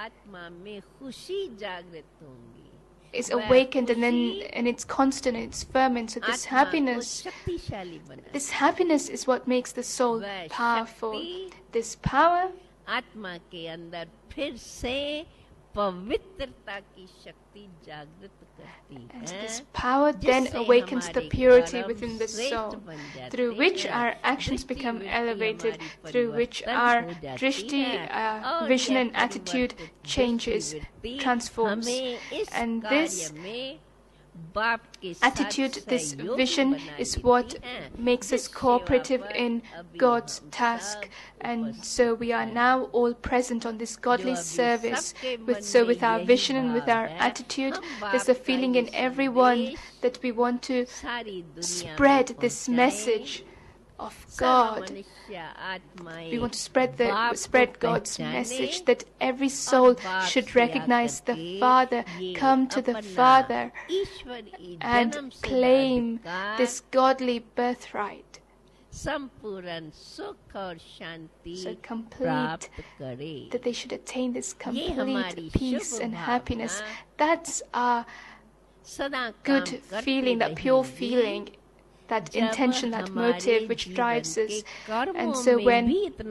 is awakened, and then and it's constant and it's firm, and so this happiness, this happiness is what makes the soul powerful. This power आत्मा के अंदर फिर से पवित्रता की शक्ति जागृत करती है. And this power then awakens the purity within the soul, through which our actions become elevated, through which our drishti, uh, vision and attitude changes, transforms. And this attitude, this vision is what makes us cooperative in God's task. And so we are now all present on this godly service. With, so with our vision and with our attitude, there's a feeling in everyone that we want to spread this message of God. We want to spread the spread God's message, that every soul should recognize the Father, come to the Father, and claim this godly birthright. So complete, that they should attain this complete peace and happiness. That's our good feeling, that pure feeling, that intention, that motive which drives us. And so when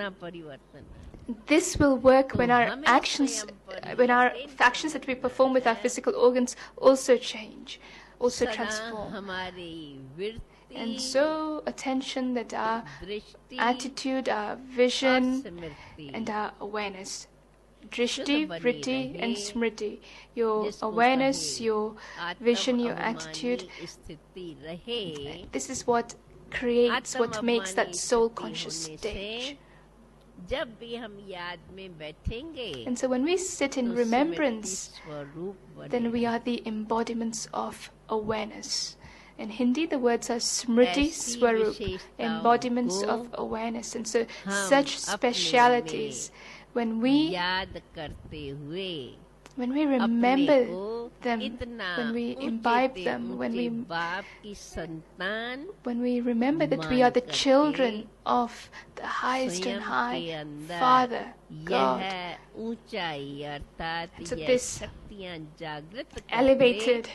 this will work, when our actions, when our actions that we perform with our physical organs also change, also transform. And so attention, that our attitude, our vision, and our awareness, drishti, vritti, and smriti, your awareness, your vision, your attitude, this is what creates, what makes that soul conscious stage. And so when we sit in remembrance, then we are the embodiments of awareness. In Hindi, the words are smriti, swarup, embodiments of awareness. And so such specialities, when we when we remember them, when we imbibe them, when we when we remember that we are the children of the highest and high Father, God. So this elevated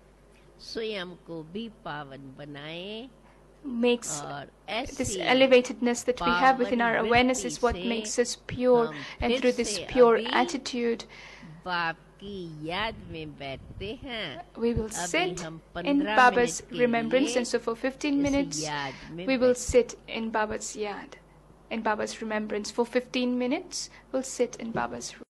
makes this elevatedness that we have within our awareness is what makes us pure, and through this pure attitude we will sit in Baba's remembrance. And so for fifteen minutes we will sit in Baba's yad, in Baba's remembrance. For fifteen minutes we'll sit in Baba's